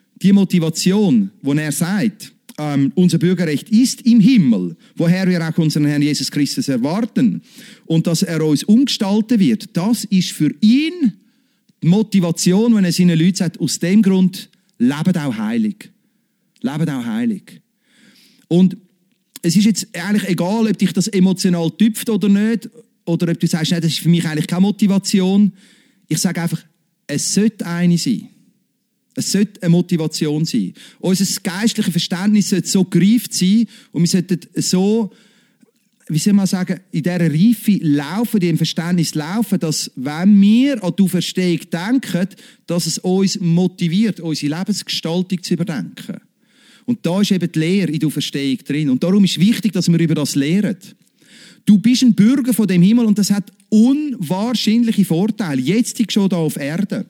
wo er sagt, unser Bürgerrecht ist im Himmel, woher wir auch unseren Herrn Jesus Christus erwarten und dass er uns umgestalten wird, das ist für ihn die Motivation, wenn er seinen Leuten sagt, aus dem Grund, lebt auch heilig. Lebt auch heilig. Und es ist jetzt eigentlich egal, ob dich das emotional tüpft oder nicht, oder ob du sagst, nein, das ist für mich eigentlich keine Motivation. Ich sage einfach, es sollte eine sein. Es sollte eine Motivation sein. Unser geistliches Verständnis sollte so gereift sein und wir sollten so, wie soll man sagen, in dieser Reife laufen, in diesem Verständnis laufen, dass wenn wir an die Auferstehung denken, dass es uns motiviert, unsere Lebensgestaltung zu überdenken. Und da ist eben die Lehre in der Auferstehung drin. Und darum ist wichtig, dass wir über das lehren. Du bist ein Bürger von dem Himmel und das hat unwahrscheinliche Vorteile. Jetzt schon da auf Erde.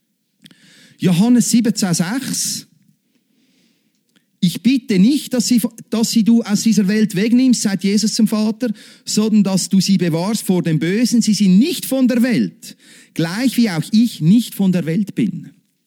Johannes 17,6. Ich bitte nicht, dass sie du aus dieser Welt wegnimmst, sagt Jesus zum Vater, sondern dass du sie bewahrst vor dem Bösen. Sie sind nicht von der Welt, gleich wie auch ich nicht von der Welt bin.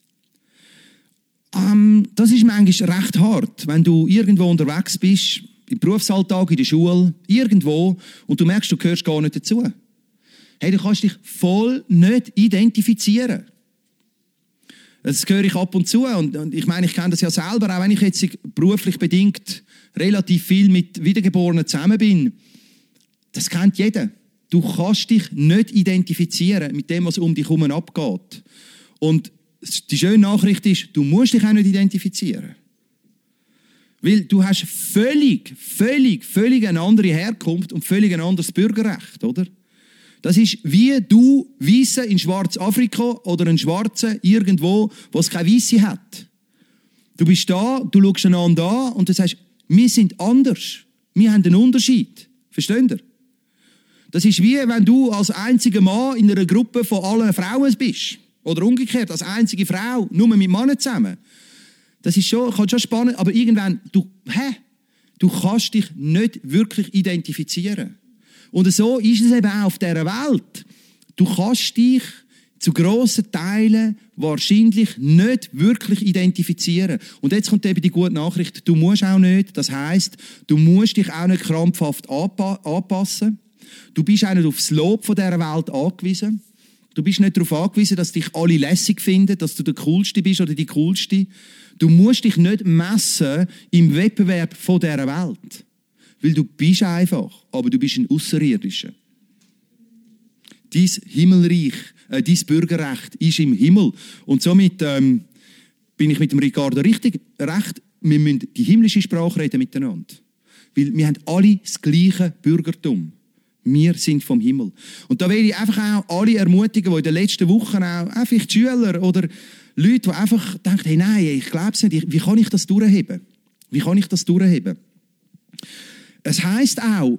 Das ist manchmal recht hart, wenn du irgendwo unterwegs bist, im Berufsalltag, in der Schule, irgendwo, und du merkst, du gehörst gar nicht dazu. Hey, du kannst dich voll nicht identifizieren. Das höre ich ab und zu und ich meine, ich kenne das ja selber, auch wenn ich jetzt beruflich bedingt relativ viel mit Wiedergeborenen zusammen bin. Das kennt jeder. Du kannst dich nicht identifizieren mit dem, was um dich herum abgeht. Und die schöne Nachricht ist, du musst dich auch nicht identifizieren. Weil du hast völlig eine andere Herkunft und völlig ein anderes Bürgerrecht, oder? Das ist wie du Weisse in Schwarz-Afrika oder ein Schwarze irgendwo, wo es keine Weisse hat. Du bist da, du schaust einander an und du sagst, wir sind anders. Wir haben einen Unterschied. Versteht ihr? Das ist wie wenn du als einziger Mann in einer Gruppe von allen Frauen bist. Oder umgekehrt, als einzige Frau, nur mit Männern zusammen. Das ist kann schon spannend, aber irgendwann, du kannst dich nicht wirklich identifizieren. Und so ist es eben auch auf dieser Welt. Du kannst dich zu grossen Teilen wahrscheinlich nicht wirklich identifizieren. Und jetzt kommt eben die gute Nachricht, du musst auch nicht. Das heisst, du musst dich auch nicht krampfhaft anpassen. Du bist auch nicht aufs Lob von dieser Welt angewiesen. Du bist nicht darauf angewiesen, dass dich alle lässig finden, dass du der Coolste bist oder die Coolste. Du musst dich nicht messen im Wettbewerb von dieser Welt. Weil du bist einfach, aber du bist ein Außerirdischer. Dein Himmelreich, dein Bürgerrecht ist im Himmel. Und somit bin ich mit dem Ricardo recht, wir müssen die himmlische Sprache reden miteinander. Weil wir haben alle das gleiche Bürgertum. Wir sind vom Himmel. Und da will ich einfach auch alle ermutigen, die in den letzten Wochen auch vielleicht Schüler oder Leute, die einfach denken, hey, nein, ich glaube es nicht, wie kann ich das durchheben? Wie kann ich das durchheben? Es heisst auch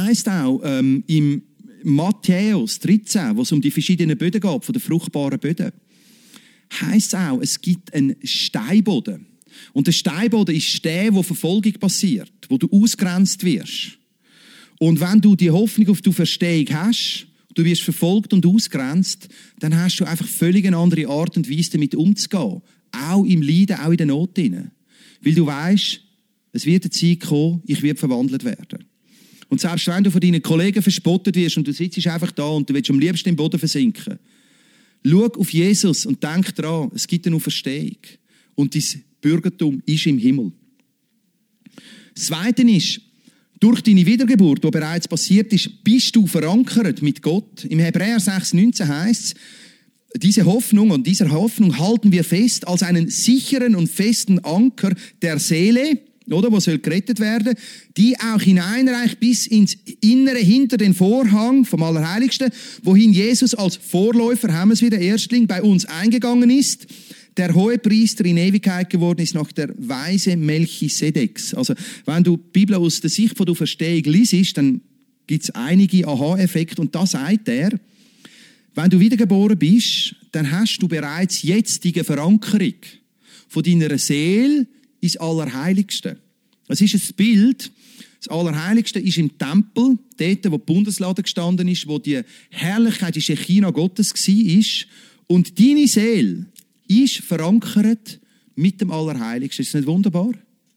im Matthäus 13, wo es um die verschiedenen Böden geht, von den fruchtbaren Böden, heisst es auch, es gibt einen Steinboden. Und der Steinboden ist der, wo Verfolgung passiert, wo du ausgrenzt wirst. Und wenn du die Hoffnung auf die Auferstehung hast, du wirst verfolgt und ausgrenzt, dann hast du einfach völlig eine andere Art und Weise, damit umzugehen. Auch im Leiden, auch in der Not hinein. Weil du weisst, es wird eine Zeit kommen, ich werde verwandelt werden. Und selbst wenn du von deinen Kollegen verspottet wirst und du sitzt einfach da und du willst am liebsten im Boden versinken, schau auf Jesus und denk daran, es gibt eine Auferstehung. Und dein Bürgertum ist im Himmel. Das Zweite ist, durch deine Wiedergeburt, die bereits passiert ist, bist du verankert mit Gott. Im Hebräer 6,19 heisst es, dieser Hoffnung halten wir fest als einen sicheren und festen Anker der Seele, oder, wo soll gerettet werden, die auch hineinreicht bis ins Innere hinter den Vorhang vom Allerheiligsten, wohin Jesus als Vorläufer, haben wir es wieder, Erstling, bei uns eingegangen ist, der Hohepriester in Ewigkeit geworden ist nach der Weise Melchisedeks. Also, wenn du die Bibel aus der Sicht von der Auferstehung liest, dann gibt es einige Aha-Effekte. Und da sagt er, wenn du wiedergeboren bist, dann hast du bereits jetzige Verankerung von deiner Seele ins Allerheiligste. Es ist ein Bild. Das Allerheiligste ist im Tempel, dort, wo die Bundeslade gestanden ist, wo die Herrlichkeit, die Schechina Gottes war. Und deine Seele ist verankert mit dem Allerheiligsten. Ist das nicht wunderbar?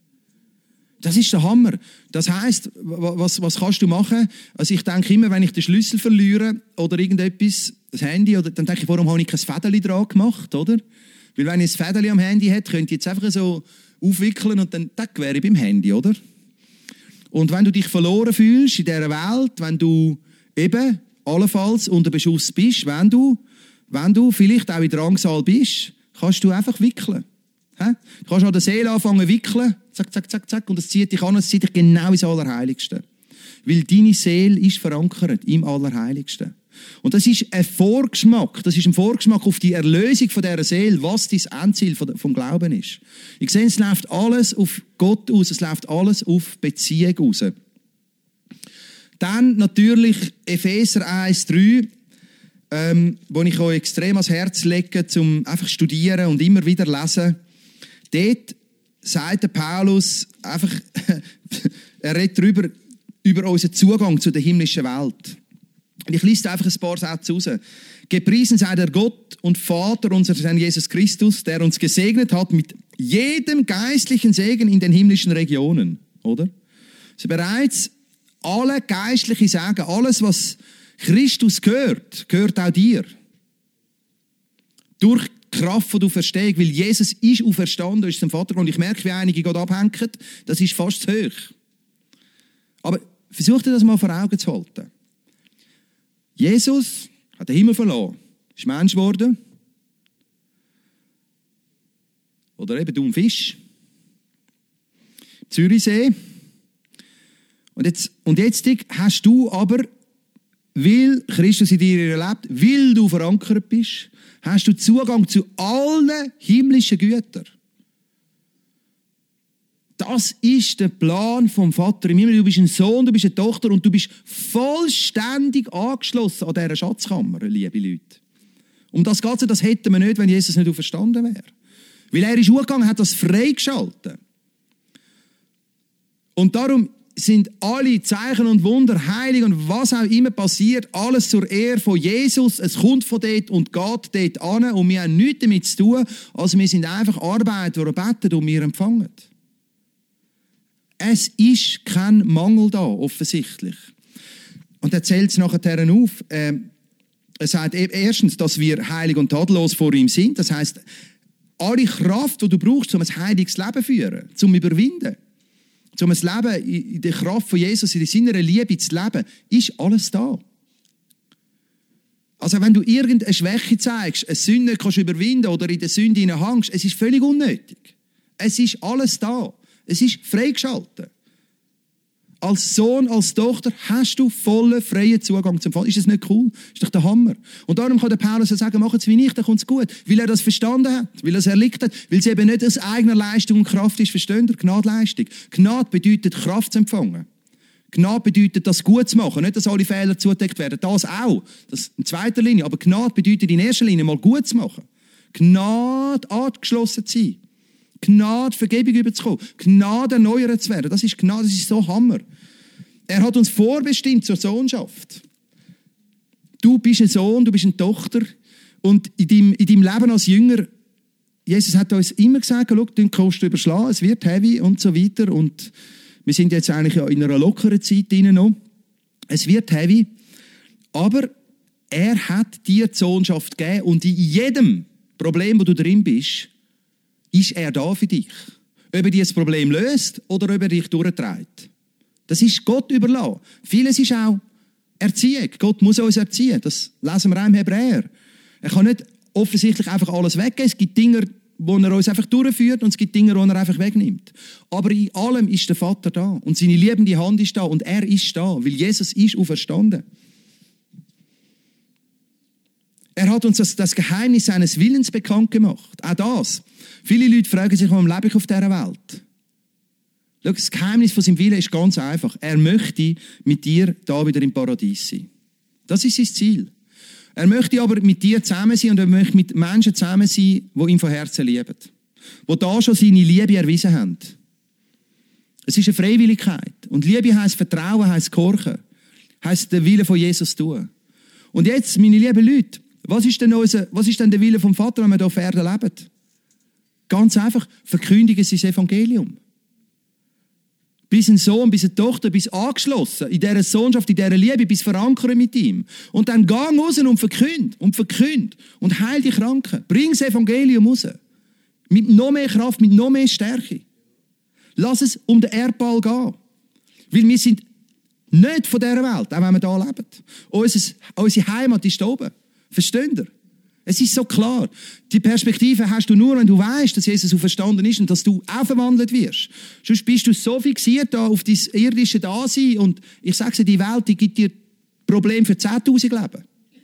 Das ist der Hammer. Das heisst, was kannst du machen? Also ich denke immer, wenn ich den Schlüssel verliere oder irgendetwas, das Handy, dann denke ich, warum habe ich kein Fädeli dran gemacht, oder? Weil wenn ich ein Fädeli am Handy hätte, könnte ich jetzt einfach so aufwickeln und dann wäre ich beim Handy, oder? Und wenn du dich verloren fühlst in dieser Welt, wenn du eben allenfalls unter Beschuss bist, wenn du vielleicht auch in Drangsal bist, kannst du einfach wickeln. Du kannst an der Seele anfangen zu wickeln, zack, zack, zack, zack, und es zieht dich an, es zieht dich genau ins Allerheiligste. Weil deine Seele ist verankert im Allerheiligsten. Und das ist ein Vorgeschmack auf die Erlösung von dieser Seele, was dein Endziel vom Glauben ist. Ich sehe, es läuft alles auf Gott aus, es läuft alles auf Beziehung aus. Dann natürlich Epheser 1,3, wo ich euch extrem ans Herz lege, zum einfach studieren und immer wieder lesen. Dort sagt der Paulus einfach, er redet über unseren Zugang zu der himmlischen Welt. Und ich lese einfach ein paar Sätze raus. Gepriesen sei der Gott und Vater unseres Herrn Jesus Christus, der uns gesegnet hat mit jedem geistlichen Segen in den himmlischen Regionen. Oder? Also bereits alle geistlichen Segen, alles, was Christus gehört auch dir. Durch die Kraft von der Auferstehung, weil Jesus ist auferstanden, ist zum Vater. Und ich merke, wie einige Gott abhängen, das ist fast zu hoch. Aber versuch dir das mal vor Augen zu halten. Jesus hat den Himmel verlassen, ist Mensch geworden. Oder eben du ein Fisch. Zürichsee. Und jetzt hast du aber, weil Christus in dir lebt, weil du verankert bist, hast du Zugang zu allen himmlischen Gütern. Das ist der Plan vom Vater im Himmel. Du bist ein Sohn, du bist eine Tochter und du bist vollständig angeschlossen an dieser Schatzkammer, liebe Leute. Um das Ganze, das hätten wir nicht, wenn Jesus nicht auferstanden wäre. Weil er ist hochgegangen, hat das freigeschaltet. Und darum sind alle Zeichen und Wunder, heilig und was auch immer passiert, alles zur Ehre von Jesus. Es kommt von dort und geht dort an und wir haben nichts damit zu tun. Also wir sind einfach Arbeiter, die beten und wir empfangen. Es ist kein Mangel da, offensichtlich. Und er zählt es nachher auf. Er sagt erstens, dass wir heilig und tadellos vor ihm sind. Das heisst, alle Kraft, die du brauchst, um ein heiliges Leben zu führen, zum Überwinden, um ein Leben in der Kraft von Jesus, in seiner Liebe zu leben, ist alles da. Also wenn du irgendeine Schwäche zeigst, eine Sünde kannst du überwinden oder in der Sünde hineinhängst, es ist völlig unnötig. Es ist alles da. Es ist freigeschaltet. Als Sohn, als Tochter hast du vollen, freien Zugang zum Vater. Ist das nicht cool? Ist doch der Hammer. Und darum kann der Paulus sagen, mach es wie ich, dann kommt es gut. Weil er das verstanden hat, weil er es erlickt hat, weil es eben nicht aus eigener Leistung und Kraft ist, versteht ihr? Gnadeleistung. Gnade bedeutet, Kraft zu empfangen. Gnade bedeutet, das gut zu machen, nicht, dass alle Fehler zugedeckt werden. Das auch, das in zweiter Linie. Aber Gnade bedeutet in erster Linie mal gut zu machen. Gnade angeschlossen zu sein. Gnade, Vergebung überzukommen. Gnade erneuert zu werden. Das ist Gnade, das ist so Hammer. Er hat uns vorbestimmt zur Sohnschaft. Du bist ein Sohn, du bist eine Tochter. Und in deinem Leben als Jünger, Jesus hat uns immer gesagt, schau, du kannst überschlagen, es wird heavy und so weiter. Und wir sind jetzt eigentlich in einer lockeren Zeit drin noch. Es wird heavy. Aber er hat dir die Sohnschaft gegeben und in jedem Problem, wo du drin bist, ist er da für dich. Ob er dieses Problem löst oder ob er dich durchträgt. Das ist Gott überlassen. Vieles ist auch Erziehung. Gott muss uns erziehen. Das lesen wir auch im Hebräer. Er kann nicht offensichtlich einfach alles weggeben. Es gibt Dinge, wo er uns einfach durchführt und es gibt Dinge, wo er einfach wegnimmt. Aber in allem ist der Vater da und seine liebende Hand ist da und er ist da, weil Jesus ist auferstanden. Er hat uns das Geheimnis seines Willens bekannt gemacht. Auch das. Viele Leute fragen sich, warum lebe ich auf dieser Welt? Schau, das Geheimnis von seinem Willen ist ganz einfach. Er möchte mit dir da wieder im Paradies sein. Das ist sein Ziel. Er möchte aber mit dir zusammen sein und er möchte mit Menschen zusammen sein, die ihn von Herzen lieben. Die da schon seine Liebe erwiesen haben. Es ist eine Freiwilligkeit. Und Liebe heisst Vertrauen, heisst Gehorchen. Heisst den Willen von Jesus tun. Und jetzt, meine lieben Leute, was ist denn der Wille vom Vater, wenn wir hier auf Erden leben? Ganz einfach, verkündigen Sie das Evangelium. Bis ein Sohn, bis eine Tochter, bis angeschlossen, in dieser Sohnschaft, in dieser Liebe, bis verankern mit ihm. Und dann geh raus und verkünd und heil die Kranken. Bring das Evangelium raus. Mit noch mehr Kraft, mit noch mehr Stärke. Lass es um den Erdball gehen. Weil wir sind nicht von dieser Welt, auch wenn wir hier leben. Unsere Heimat ist da oben. Versteht ihr? Es ist so klar. Die Perspektive hast du nur, wenn du weißt, dass Jesus auferstanden ist und dass du auch verwandelt wirst. Sonst bist du so fixiert da auf dein irdische Dasein und ich sage dir, die Welt, die gibt dir Probleme für 10.000 Leben.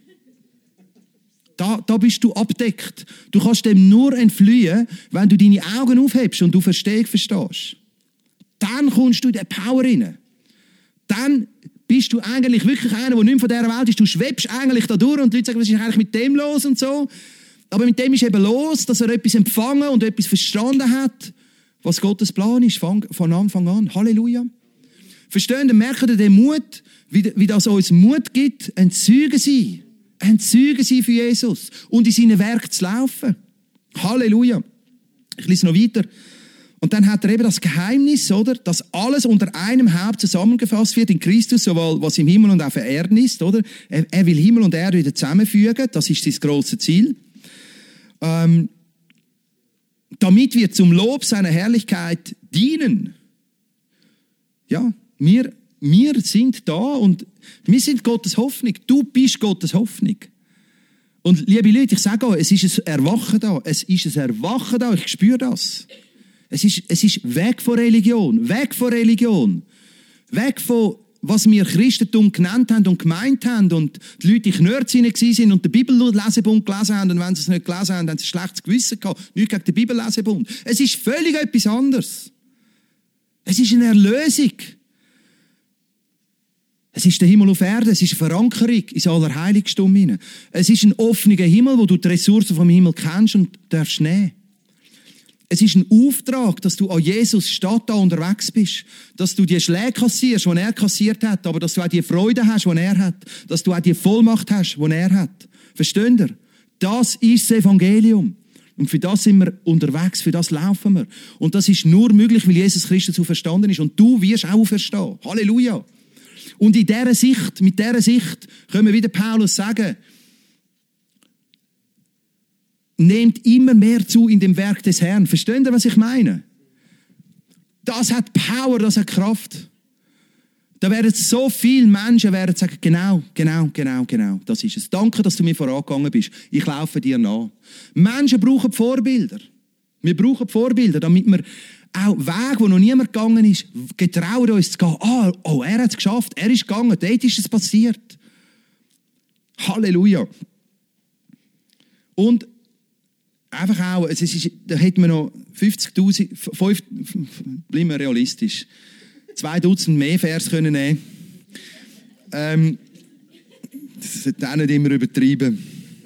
Da bist du abdeckt. Du kannst dem nur entfliehen, wenn du deine Augen aufhebst und du verstehst. Dann kommst du in die Power rein. Dann bist du eigentlich wirklich einer, der nicht mehr von dieser Welt ist. Du schwebst eigentlich da durch und die Leute sagen, was ist eigentlich mit dem los und so. Aber mit dem ist eben los, dass er etwas empfangen und etwas verstanden hat, was Gottes Plan ist, von Anfang an. Halleluja. Verstehen ihr, merken ihr den Mut, wie das uns Mut gibt, ein Zeuge sein für Jesus und in seinen Werk zu laufen. Halleluja. Ich lese noch weiter. Und dann hat er eben das Geheimnis, oder, dass alles unter einem Haupt zusammengefasst wird in Christus, sowohl was im Himmel und auf der Erde ist, oder? Er will Himmel und Erde wieder zusammenfügen, das ist sein grosses Ziel. Damit wir zum Lob seiner Herrlichkeit dienen. Ja, wir sind da und wir sind Gottes Hoffnung. Du bist Gottes Hoffnung. Und liebe Leute, ich sage euch, es ist ein Erwachen da. Ich spüre das. Es ist weg von Religion. Weg von, was wir Christentum genannt haben und gemeint haben und die Leute in Knörzen waren und den Bibellesebund gelesen haben und wenn sie es nicht gelesen haben, haben sie ein schlechtes Gewissen gehabt. Nicht gegen den Bibellesebund. Es ist völlig etwas anderes. Es ist eine Erlösung. Es ist der Himmel auf Erde, es ist eine Verankerung ins Allerheiligste hinein. Es ist ein offener Himmel, wo du die Ressourcen vom Himmel kennst und darfst nehmen. Es ist ein Auftrag, dass du an Jesus statt da unterwegs bist. Dass du die Schläge kassierst, die er kassiert hat, aber dass du auch die Freude hast, die er hat. Dass du auch die Vollmacht hast, die er hat. Versteht ihr? Das ist das Evangelium. Und für das sind wir unterwegs, für das laufen wir. Und das ist nur möglich, weil Jesus Christus auferstanden ist. Und du wirst auch auferstehen. Halleluja. Und mit dieser Sicht können wir wieder Paulus sagen, nehmt immer mehr zu in dem Werk des Herrn. Versteht ihr, was ich meine? Das hat Power, das hat Kraft. Da werden so viele Menschen sagen, genau, das ist es. Danke, dass du mir vorangegangen bist. Ich laufe dir nach. Menschen brauchen Vorbilder. Wir brauchen Vorbilder, damit wir auch Wege, wo noch niemand gegangen ist, getrauen uns zu gehen. Er hat es geschafft, er ist gegangen, dort ist es passiert. Halleluja. Und einfach auch, da hätten wir noch 50'000, bleiben wir realistisch, 2 Dutzend mehr Vers können nehmen. Das sollte auch nicht immer übertrieben.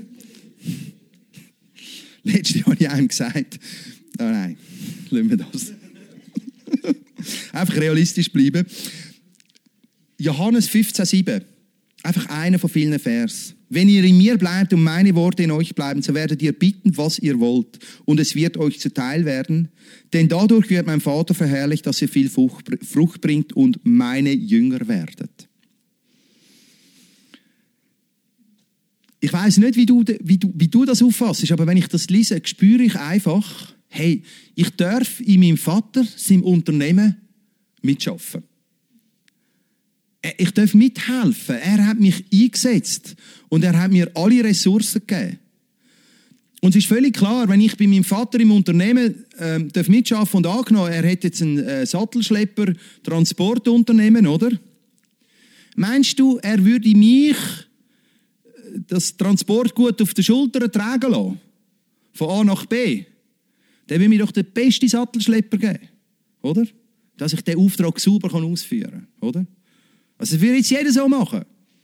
Letztes Jahr habe ich einem gesagt, nein, lassen wir das. Einfach realistisch bleiben. Johannes 15,7. Einfach einer von vielen Vers. Wenn ihr in mir bleibt und meine Worte in euch bleiben, so werdet ihr bitten, was ihr wollt. Und es wird euch zuteil werden. Denn dadurch wird mein Vater verherrlicht, dass ihr viel Frucht bringt und meine Jünger werdet. Ich weiss nicht, wie du das auffasst, aber wenn ich das lese, spüre ich einfach, hey, ich darf in meinem Vater, seinem Unternehmen, mitschaffen. Ich darf mithelfen. Er hat mich eingesetzt und er hat mir alle Ressourcen gegeben. Und es ist völlig klar, wenn ich bei meinem Vater im Unternehmen darf mitschaffen und angenommen, er hat jetzt ein Sattelschlepper-Transportunternehmen, oder? Meinst du, er würde mich das Transportgut auf den Schultern tragen lassen? Von A nach B? Der will mir doch den besten Sattelschlepper geben, oder? Dass ich den Auftrag sauber ausführen kann, oder? Also das würde jetzt jeder so machen.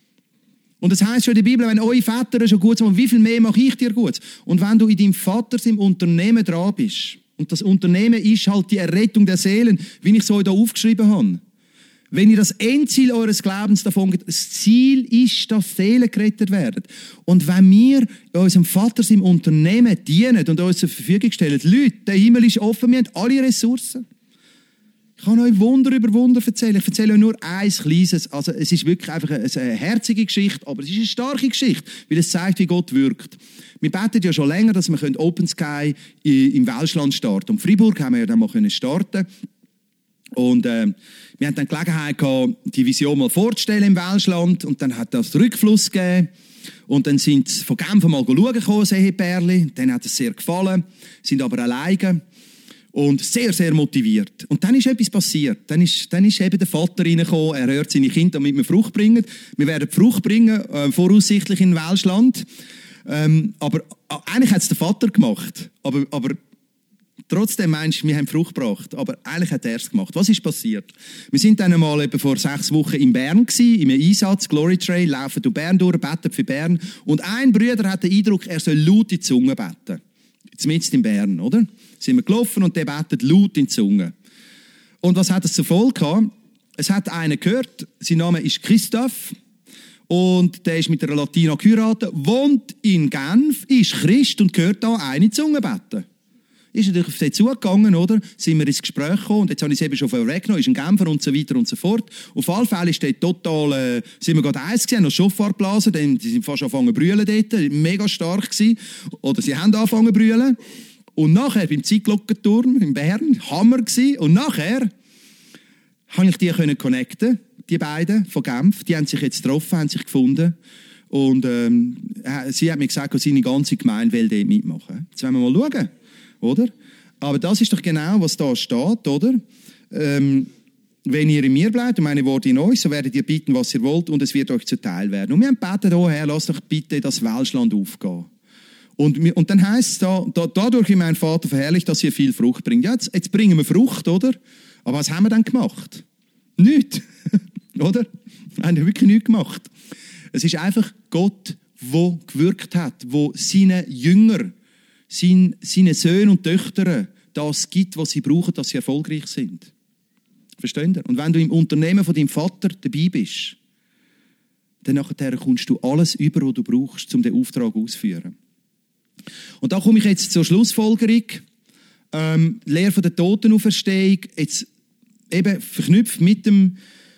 Und das heisst schon in der Bibel, wenn eure Väter schon gut sind, wie viel mehr mache ich dir gut? Und wenn du in deinem Vater im Unternehmen dran bist, und das Unternehmen ist halt die Errettung der Seelen, wie ich es euch hier aufgeschrieben habe. Wenn ihr das Endziel eures Glaubens davon geht, das Ziel ist, dass Seelen gerettet werden. Und wenn wir unserem Vater im Unternehmen dienen und uns zur Verfügung stellen, Leute, der Himmel ist offen, wir haben alle Ressourcen. Ich kann euch Wunder über Wunder erzählen. Ich erzähle euch nur eins Kleines. Also es ist wirklich einfach eine herzige Geschichte, aber es ist eine starke Geschichte, weil es zeigt, wie Gott wirkt. Wir beten ja schon länger, dass wir Open Sky im Welschland starten. Und Freiburg haben wir ja dann mal starten. Und wir hatten dann Gelegenheit gehabt, die Vision mal vorzustellen im Welschland. Und dann hat das Rückfluss gegeben. Und dann sind sie von Genf mal schauen gekommen, das Ehepärli. Denen hat es sehr gefallen, sind aber alleine. Und sehr, sehr motiviert. Und dann ist etwas passiert. Dann ist eben der Vater reingekommen, er hört seine Kinder, damit wir Frucht bringen. Wir werden Frucht bringen, voraussichtlich in Welschland. Aber eigentlich hat es der Vater gemacht. Aber trotzdem meinst du, wir haben Frucht gebracht. Aber eigentlich hat er es gemacht. Was ist passiert? Wir sind dann einmal etwa vor 6 Wochen in Bern gewesen, im Einsatz, Glory Trail, laufen durch Bern durch, beten für Bern. Und ein Bruder hat den Eindruck, er soll laut in die Zunge beten. Zumindest in Bern, oder? Sind wir gelaufen und der betet laut in die Zunge. Und was hat es zur Folge gehabt? Es hat einen gehört, sein Name ist Christoph und der ist mit einer Latina geheiratet, wohnt in Genf, ist Christ und gehört da eine in die Zunge beten. Ist natürlich auf sie zugegangen, oder? Sind wir ins Gespräch gekommen und jetzt habe ich es eben schon vorweggenommen, ist ein Genfer und so weiter und so fort. Auf alle Fälle ist der total, sind wir gerade eins gesehen, noch Schoffahrtblasen, die sind fast angefangen zu brüllen dort, mega stark gewesen. Oder sie haben angefangen zu brüllen. Und nachher, beim Zeitglockenturm in Bern, Hammer gewesen. Und nachher habe ich die connecten, die beiden von Genf. Die haben sich jetzt getroffen, haben sich gefunden. Und sie hat mir gesagt, seine ganze Gemeinde will dort mitmachen. Jetzt wollen wir mal schauen, oder? Aber das ist doch genau, was da steht, oder? Wenn ihr in mir bleibt und meine Worte in euch, so werdet ihr bitten, was ihr wollt, und es wird euch zuteil werden. Und wir haben gebeten, oh Herr, lass doch bitte das Welschland aufgehen. Und dann heisst es dadurch ist mein Vater verherrlicht, dass ihr viel Frucht bringt. Ja, jetzt bringen wir Frucht, oder? Aber was haben wir dann gemacht? Nichts. Oder? Wir haben wirklich nichts gemacht. Es ist einfach Gott, der gewirkt hat, der seinen Jüngern, seinen Söhnen und Töchtern das gibt, was sie brauchen, dass sie erfolgreich sind. Versteht ihr? Und wenn du im Unternehmen von deinem Vater dabei bist, dann nachher kommst du alles über, was du brauchst, um den Auftrag auszuführen. Und da komme ich jetzt zur Schlussfolgerung. Lehre von der Totenauferstehung, jetzt eben verknüpft mit dem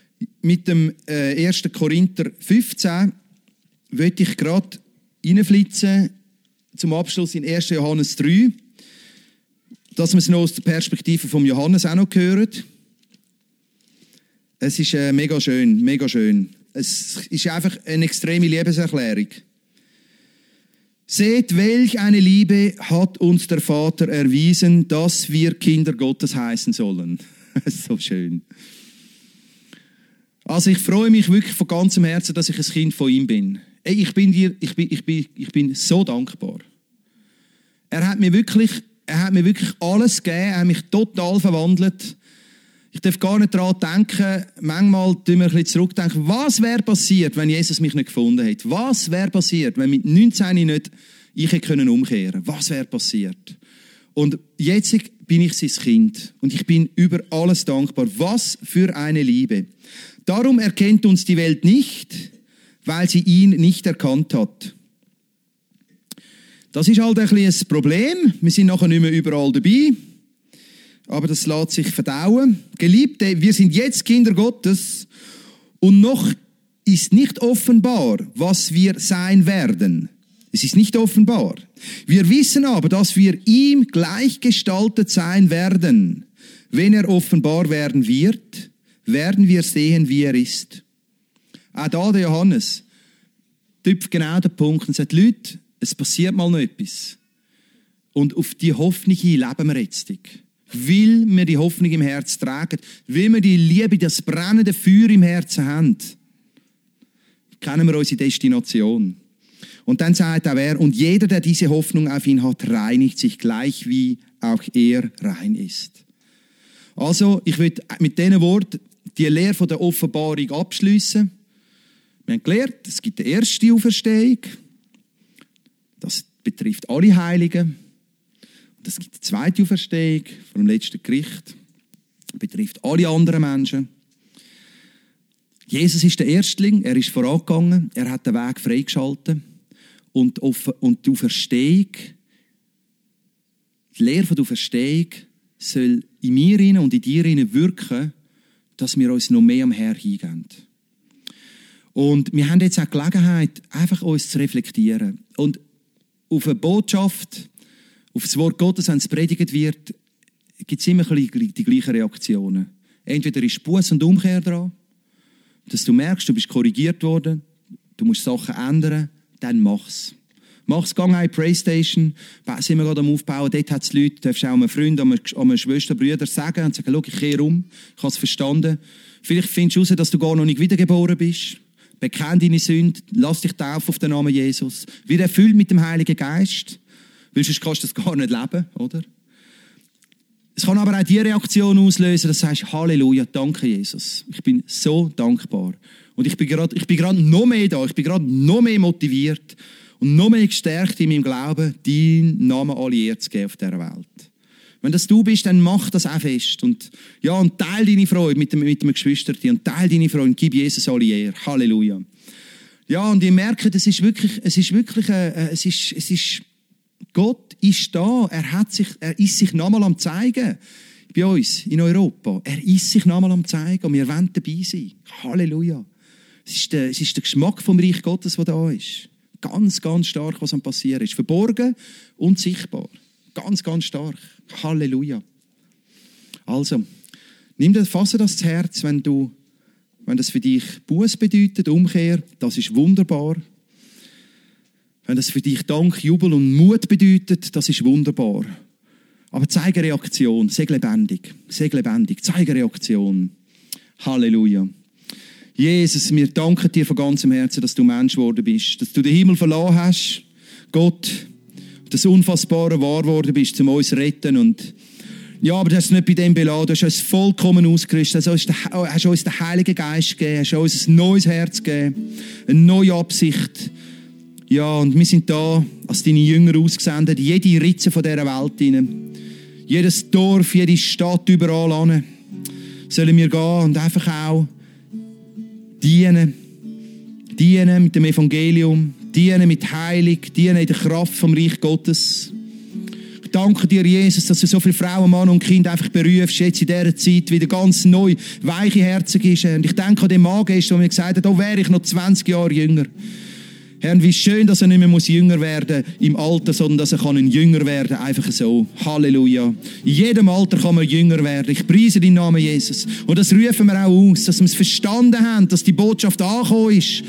1. Korinther 15, möchte ich gerade reinflitzen zum Abschluss in 1. Johannes 3, dass wir es noch aus der Perspektive von Johannes auch noch hören. Es ist mega schön, mega schön. Es ist einfach eine extreme Liebeserklärung. Seht, welch eine Liebe hat uns der Vater erwiesen, dass wir Kinder Gottes heißen sollen. So schön. Also ich freue mich wirklich von ganzem Herzen, dass ich ein Kind von ihm bin. Ey, ich bin so dankbar. Er hat mir wirklich alles gegeben, er hat mich total verwandelt. Ich darf gar nicht daran denken, manchmal tun wir ein bisschen zurückdenken, was wäre passiert, wenn Jesus mich nicht gefunden hätte? Was wäre passiert, wenn mit 19 nicht ich hätte umkehren können? Was wäre passiert? Und jetzt bin ich sein Kind und ich bin über alles dankbar. Was für eine Liebe. Darum erkennt uns die Welt nicht, weil sie ihn nicht erkannt hat. Das ist halt ein bisschen ein Problem. Wir sind nachher nicht mehr überall dabei. Aber das lässt sich verdauen. Geliebte, wir sind jetzt Kinder Gottes und noch ist nicht offenbar, was wir sein werden. Es ist nicht offenbar. Wir wissen aber, dass wir ihm gleichgestaltet sein werden. Wenn er offenbar werden wird, werden wir sehen, wie er ist. Auch da der Johannes trifft genau den Punkt und sagt, Leute, es passiert mal noch etwas. Und auf die Hoffnung hin leben wir jetzt. Weil wir die Hoffnung im Herz tragen, weil wir die Liebe, das brennende Feuer im Herzen haben, kennen wir unsere Destination. Und dann sagt auch er, und jeder, der diese Hoffnung auf ihn hat, reinigt sich gleich, wie auch er rein ist. Also, ich will mit diesen Worten die Lehre von der Offenbarung abschliessen. Wir haben gelernt, es gibt die erste Auferstehung. Das betrifft alle Heiligen. Und es gibt die zweite Auferstehung vom letzten Gericht. Das betrifft alle anderen Menschen. Jesus ist der Erstling, er ist vorangegangen, er hat den Weg freigeschaltet. Und die Auferstehung, die Lehre von der Auferstehung soll in mir und in dir wirken, dass wir uns noch mehr am Herrn hingeben. Und wir haben jetzt auch die Gelegenheit, einfach uns zu reflektieren. Und auf eine Botschaft, auf das Wort Gottes, wenn es predigt wird, gibt es immer die gleichen Reaktionen. Entweder ist Buß und Umkehr dran, dass du merkst, du bist korrigiert worden, du musst Sachen ändern, dann mach's. Mach's, geh in die Playstation, sind wir gerade am Aufbauen, dort hat es Leute, du darfst auch einem Freund, einem Schwester, Brüder sagen und sagen, schau, ich kehre um, ich habe es verstanden. Vielleicht findest du heraus, dass du gar noch nicht wiedergeboren bist. Bekenn deine Sünde, lass dich taufen auf den Namen Jesus. Wird erfüllt mit dem Heiligen Geist, weil sonst kannst du das gar nicht leben, oder? Es kann aber auch die Reaktion auslösen, dass du sagst, Halleluja, danke Jesus. Ich bin so dankbar. Und ich bin gerade noch mehr da, ich bin gerade noch mehr motiviert und noch mehr gestärkt in meinem Glauben, deinen Namen alle Ehre zu geben auf dieser Welt. Wenn das du bist, dann mach das auch fest. Und teile deine Freude mit dem Geschwisterchen und teile deine Freude und gib Jesus alle Ehre. Halleluja. Ja, und ihr merkt, Gott ist da. Er ist sich nochmal am zeigen. Bei uns in Europa. Er ist sich nochmal am zeigen und wir wollen dabei sein. Halleluja. Es ist der Geschmack vom Reich Gottes, der da ist. Ganz, ganz stark, was am passieren ist. Verborgen und sichtbar. Ganz, ganz stark. Halleluja. Also, fasse das zu Herz, wenn das für dich Buß bedeutet, Umkehr, das ist wunderbar. Wenn das für dich Dank, Jubel und Mut bedeutet, das ist wunderbar. Aber zeige Reaktion, sei lebendig, zeige Reaktion. Halleluja. Jesus, wir danken dir von ganzem Herzen, dass du Mensch geworden bist, dass du den Himmel verlassen hast, Gott, das Unfassbare wahr geworden bist, um uns zu retten. Und ja, aber du hast es nicht bei dem belassen, du hast uns vollkommen ausgerüstet, hast uns den Heiligen Geist gegeben, hast uns ein neues Herz gegeben, eine neue Absicht. Ja, und wir sind da als deine Jünger ausgesendet, jede Ritze von dieser Welt hinein, jedes Dorf, jede Stadt, überall hin, sollen wir gehen und einfach auch dienen mit dem Evangelium, dienen mit Heilung, dienen in der Kraft vom Reich Gottes. Ich danke dir, Jesus, dass du so viele Frauen, Mann und Kinder einfach berufst, jetzt in dieser Zeit wieder ganz neu, weiche Herzen gibst. Und ich denke an den Mann gestern, der mir gesagt hat, wäre ich noch 20 Jahre jünger. Herr, wie schön, dass er nicht mehr jünger werden muss im Alter, sondern dass er ein Jünger werden kann, einfach so. Halleluja. In jedem Alter kann man jünger werden. Ich preise deinen Namen, Jesus. Und das rufen wir auch aus, dass wir es verstanden haben, dass die Botschaft angekommen ist.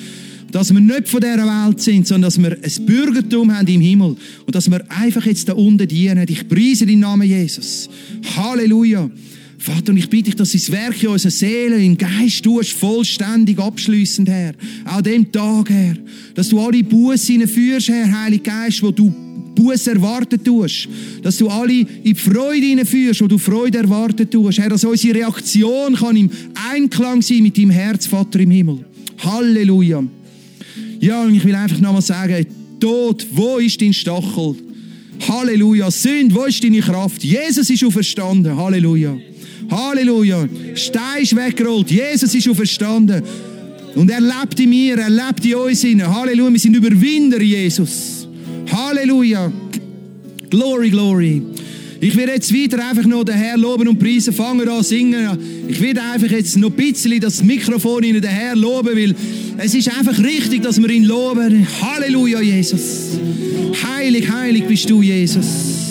dass wir nicht von dieser Welt sind, sondern dass wir ein Bürgertum haben im Himmel und dass wir einfach jetzt da unten dienen. Ich preise deinen Namen, Jesus. Halleluja. Vater, und ich bitte dich, dass du das Werk in unserer Seele, im Geist tust, vollständig abschliessend, Herr. Auch dem Tag, Herr. Dass du alle Busse hineinführst, Herr, Heiliger Geist, wo du Busse erwarten tust. Dass du alle in die Freude hineinführst, wo du Freude erwarten tust. Herr, dass unsere Reaktion kann im Einklang sein mit deinem Herz, Vater im Himmel. Halleluja. Ja, und ich will einfach nochmal sagen, Tod, wo ist dein Stachel? Halleluja. Sünde, wo ist deine Kraft? Jesus ist auferstanden. Halleluja. Halleluja. Stein ist weggerollt. Jesus ist auferstanden. Und er lebt in mir, er lebt in uns. Halleluja. Wir sind Überwinder, Jesus. Halleluja. Glory, glory. Ich werde jetzt weiter einfach noch den Herrn loben und preisen. Fangen an singen. Ich werde einfach jetzt noch ein bisschen das Mikrofon in den Herrn loben, weil es ist einfach richtig, dass wir ihn loben. Halleluja, Jesus. Heilig, heilig bist du, Jesus.